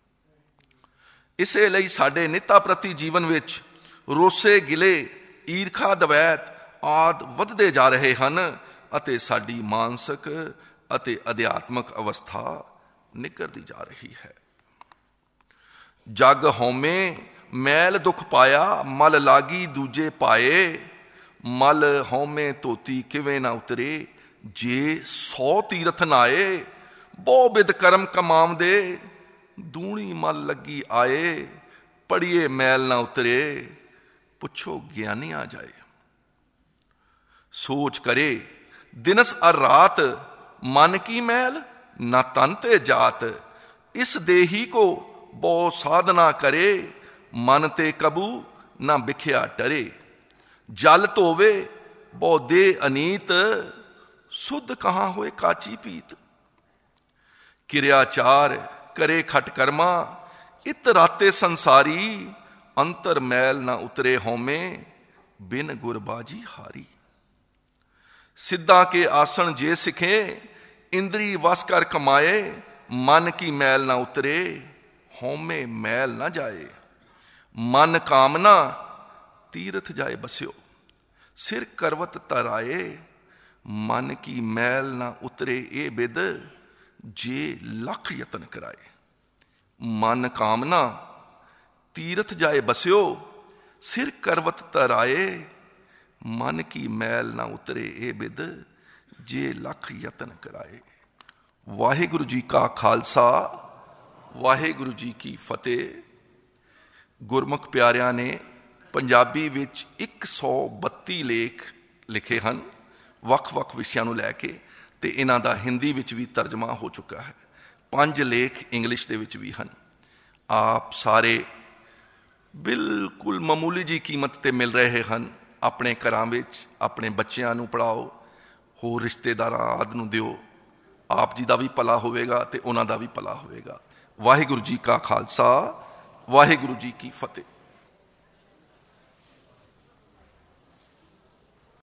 ਇਸੇ ਲਈ ਸਾਡੇ ਨਿੱਤਾ ਪ੍ਰਤੀ ਜੀਵਨ ਵਿੱਚ ਰੋਸੇ ਗਿਲੇ, ਈਰਖਾ ਦਵੈਤ ਆਦਿ ਵੱਧਦੇ ਜਾ ਰਹੇ ਹਨ ਅਤੇ ਸਾਡੀ ਮਾਨਸਿਕ ਅਤੇ ਅਧਿਆਤਮਕ ਅਵਸਥਾ ਨਿੱਘਰਦੀ ਜਾ ਰਹੀ ਹੈ। ਜਗ ਹਉਮੈ ਮੈਲ ਦੁਖ ਪਾਇਆ, ਮਲ ਲਾਗੀ ਦੂਜੇ ਪਾਏ। ਮਲ ਹਉਮੈ ਧੋਤੀ ਕਿਵੇਂ ਨਾ ਉਤਰੇ, ਜੇ 100 ਤੀਰਥ ਨਾਏ। ਬਹੁ ਬਿਦ ਕਰਮ ਕਮਾਵਦੇ, ਦੂਣੀ ਮਲ ਲੱਗੀ ਆਏ। ਪੜੀਏ ਮੈਲ ਨਾ ਉਤਰੇ, ਪੁੱਛੋ ਗਿਆਨੀ ਆ ਜਾਏ। ਸੋਚ ਕਰੇ ਦਿਨਸ ਅਰ ਰਾਤ, ਮਨ ਕੀ ਮੈਲ ਨਾ ਤਨ ਤੇ ਜਾਤ। ਇਸ ਦੇਹੀ ਕੋ ਬਹੁ ਸਾਧਨਾ ਕਰੇ, ਮਨ ਤੇ ਕਬੂ ਨਾ ਬਿਖਿਆ ਟਰੇ। ਜਲ ਧੋਵੇ ਬਹੁ ਦੇ ਅਨੀਤ, ਸੁਧ ਕਹਾਂ ਹੋਏ ਕਾਚੀ ਪੀਤ। ਕਿਰਿਆਚਾਰ ਕਰੇ ਖਟ ਕਰਮਾ, ਇਤ ਰਾਤੇ ਸੰਸਾਰੀ। ਅੰਤਰ ਮੈਲ ਨਾ ਉਤਰੇ ਹਉਮੈ, ਬਿਨ ਗੁਰਬਾਜੀ ਹਾਰੀ। ਸਿੱਧਾ ਕੇ ਆਸਣ ਜੇ ਸਿਖੇ, ਇੰਦਰੀ ਵਸ ਕਰ ਕਮਾਏ। ਮਨ ਕੀ ਮੈਲ ਨਾ ਉਤਰੇ, ਹਉਮੈ ਮੈਲ ਨਾ ਜਾਏ। ਮਨ ਕਾਮਨਾ ਤੀਰਥ ਜਾਏ ਬਸਿਓ, ਸਿਰ ਕਰਵਤ ਤਰਾਏ। ਮਨ ਕੀ ਮੈਲ ਨਾ ਉਤਰੇ ਇਹ ਬਿਦ, ਜੇ ਲੱਖ ਯਤਨ ਕਰਾਏ। ਮਨ ਕਾਮਨਾ ਤੀਰਥ ਜਾਏ ਬਸਿਓ, ਸਿਰ ਕਰਵਤ ਤਰਾਏ। ਮਨ ਕੀ ਮੈਲ ਨਾ ਉਤਰੇ ਇਹ ਬਿਦ, ਜੇ ਲੱਖ ਯਤਨ ਕਰਾਏ। ਵਾਹਿਗੁਰੂ ਜੀ ਕਾ ਖਾਲਸਾ, ਵਾਹਿਗੁਰੂ ਜੀ ਕੀ ਫਤਿਹ। ਗੁਰਮੁਖ ਪਿਆਰਿਆਂ ਨੇ ਪੰਜਾਬੀ ਵਿੱਚ 132 ਲੇਖ ਲਿਖੇ ਹਨ ਵੱਖ-ਵੱਖ ਵਿਸ਼ਿਆਂ ਨੂੰ ਲੈ ਕੇ, ਤੇ ਇਹਨਾਂ ਦਾ ਹਿੰਦੀ ਵਿੱਚ ਵੀ ਤਰਜਮਾ ਹੋ ਚੁੱਕਾ ਹੈ। 5 ਲੇਖ ਇੰਗਲਿਸ਼ ਦੇ ਵਿੱਚ ਵੀ ਹਨ। ਆਪ ਸਾਰੇ ਬਿਲਕੁਲ ਮਾਮੂਲੀ ਜੀ ਕੀਮਤ 'ਤੇ ਮਿਲ ਰਹੇ ਹਨ। ਆਪਣੇ ਘਰਾਂ ਵਿੱਚ ਆਪਣੇ ਬੱਚਿਆਂ ਨੂੰ ਪੜ੍ਹਾਓ, ਹੋਰ ਰਿਸ਼ਤੇਦਾਰਾਂ ਆਦਿ ਨੂੰ ਦਿਓ। ਆਪ ਜੀ ਦਾ ਵੀ ਭਲਾ ਹੋਵੇਗਾ ਤੇ ਉਹਨਾਂ ਦਾ ਵੀ ਭਲਾ ਹੋਵੇਗਾ। ਵਾਹਿਗੁਰੂ ਜੀ ਕਾ ਖਾਲਸਾ, ਵਾਹਿਗੁਰੂ ਜੀ ਕੀ ਫਤਿਹ।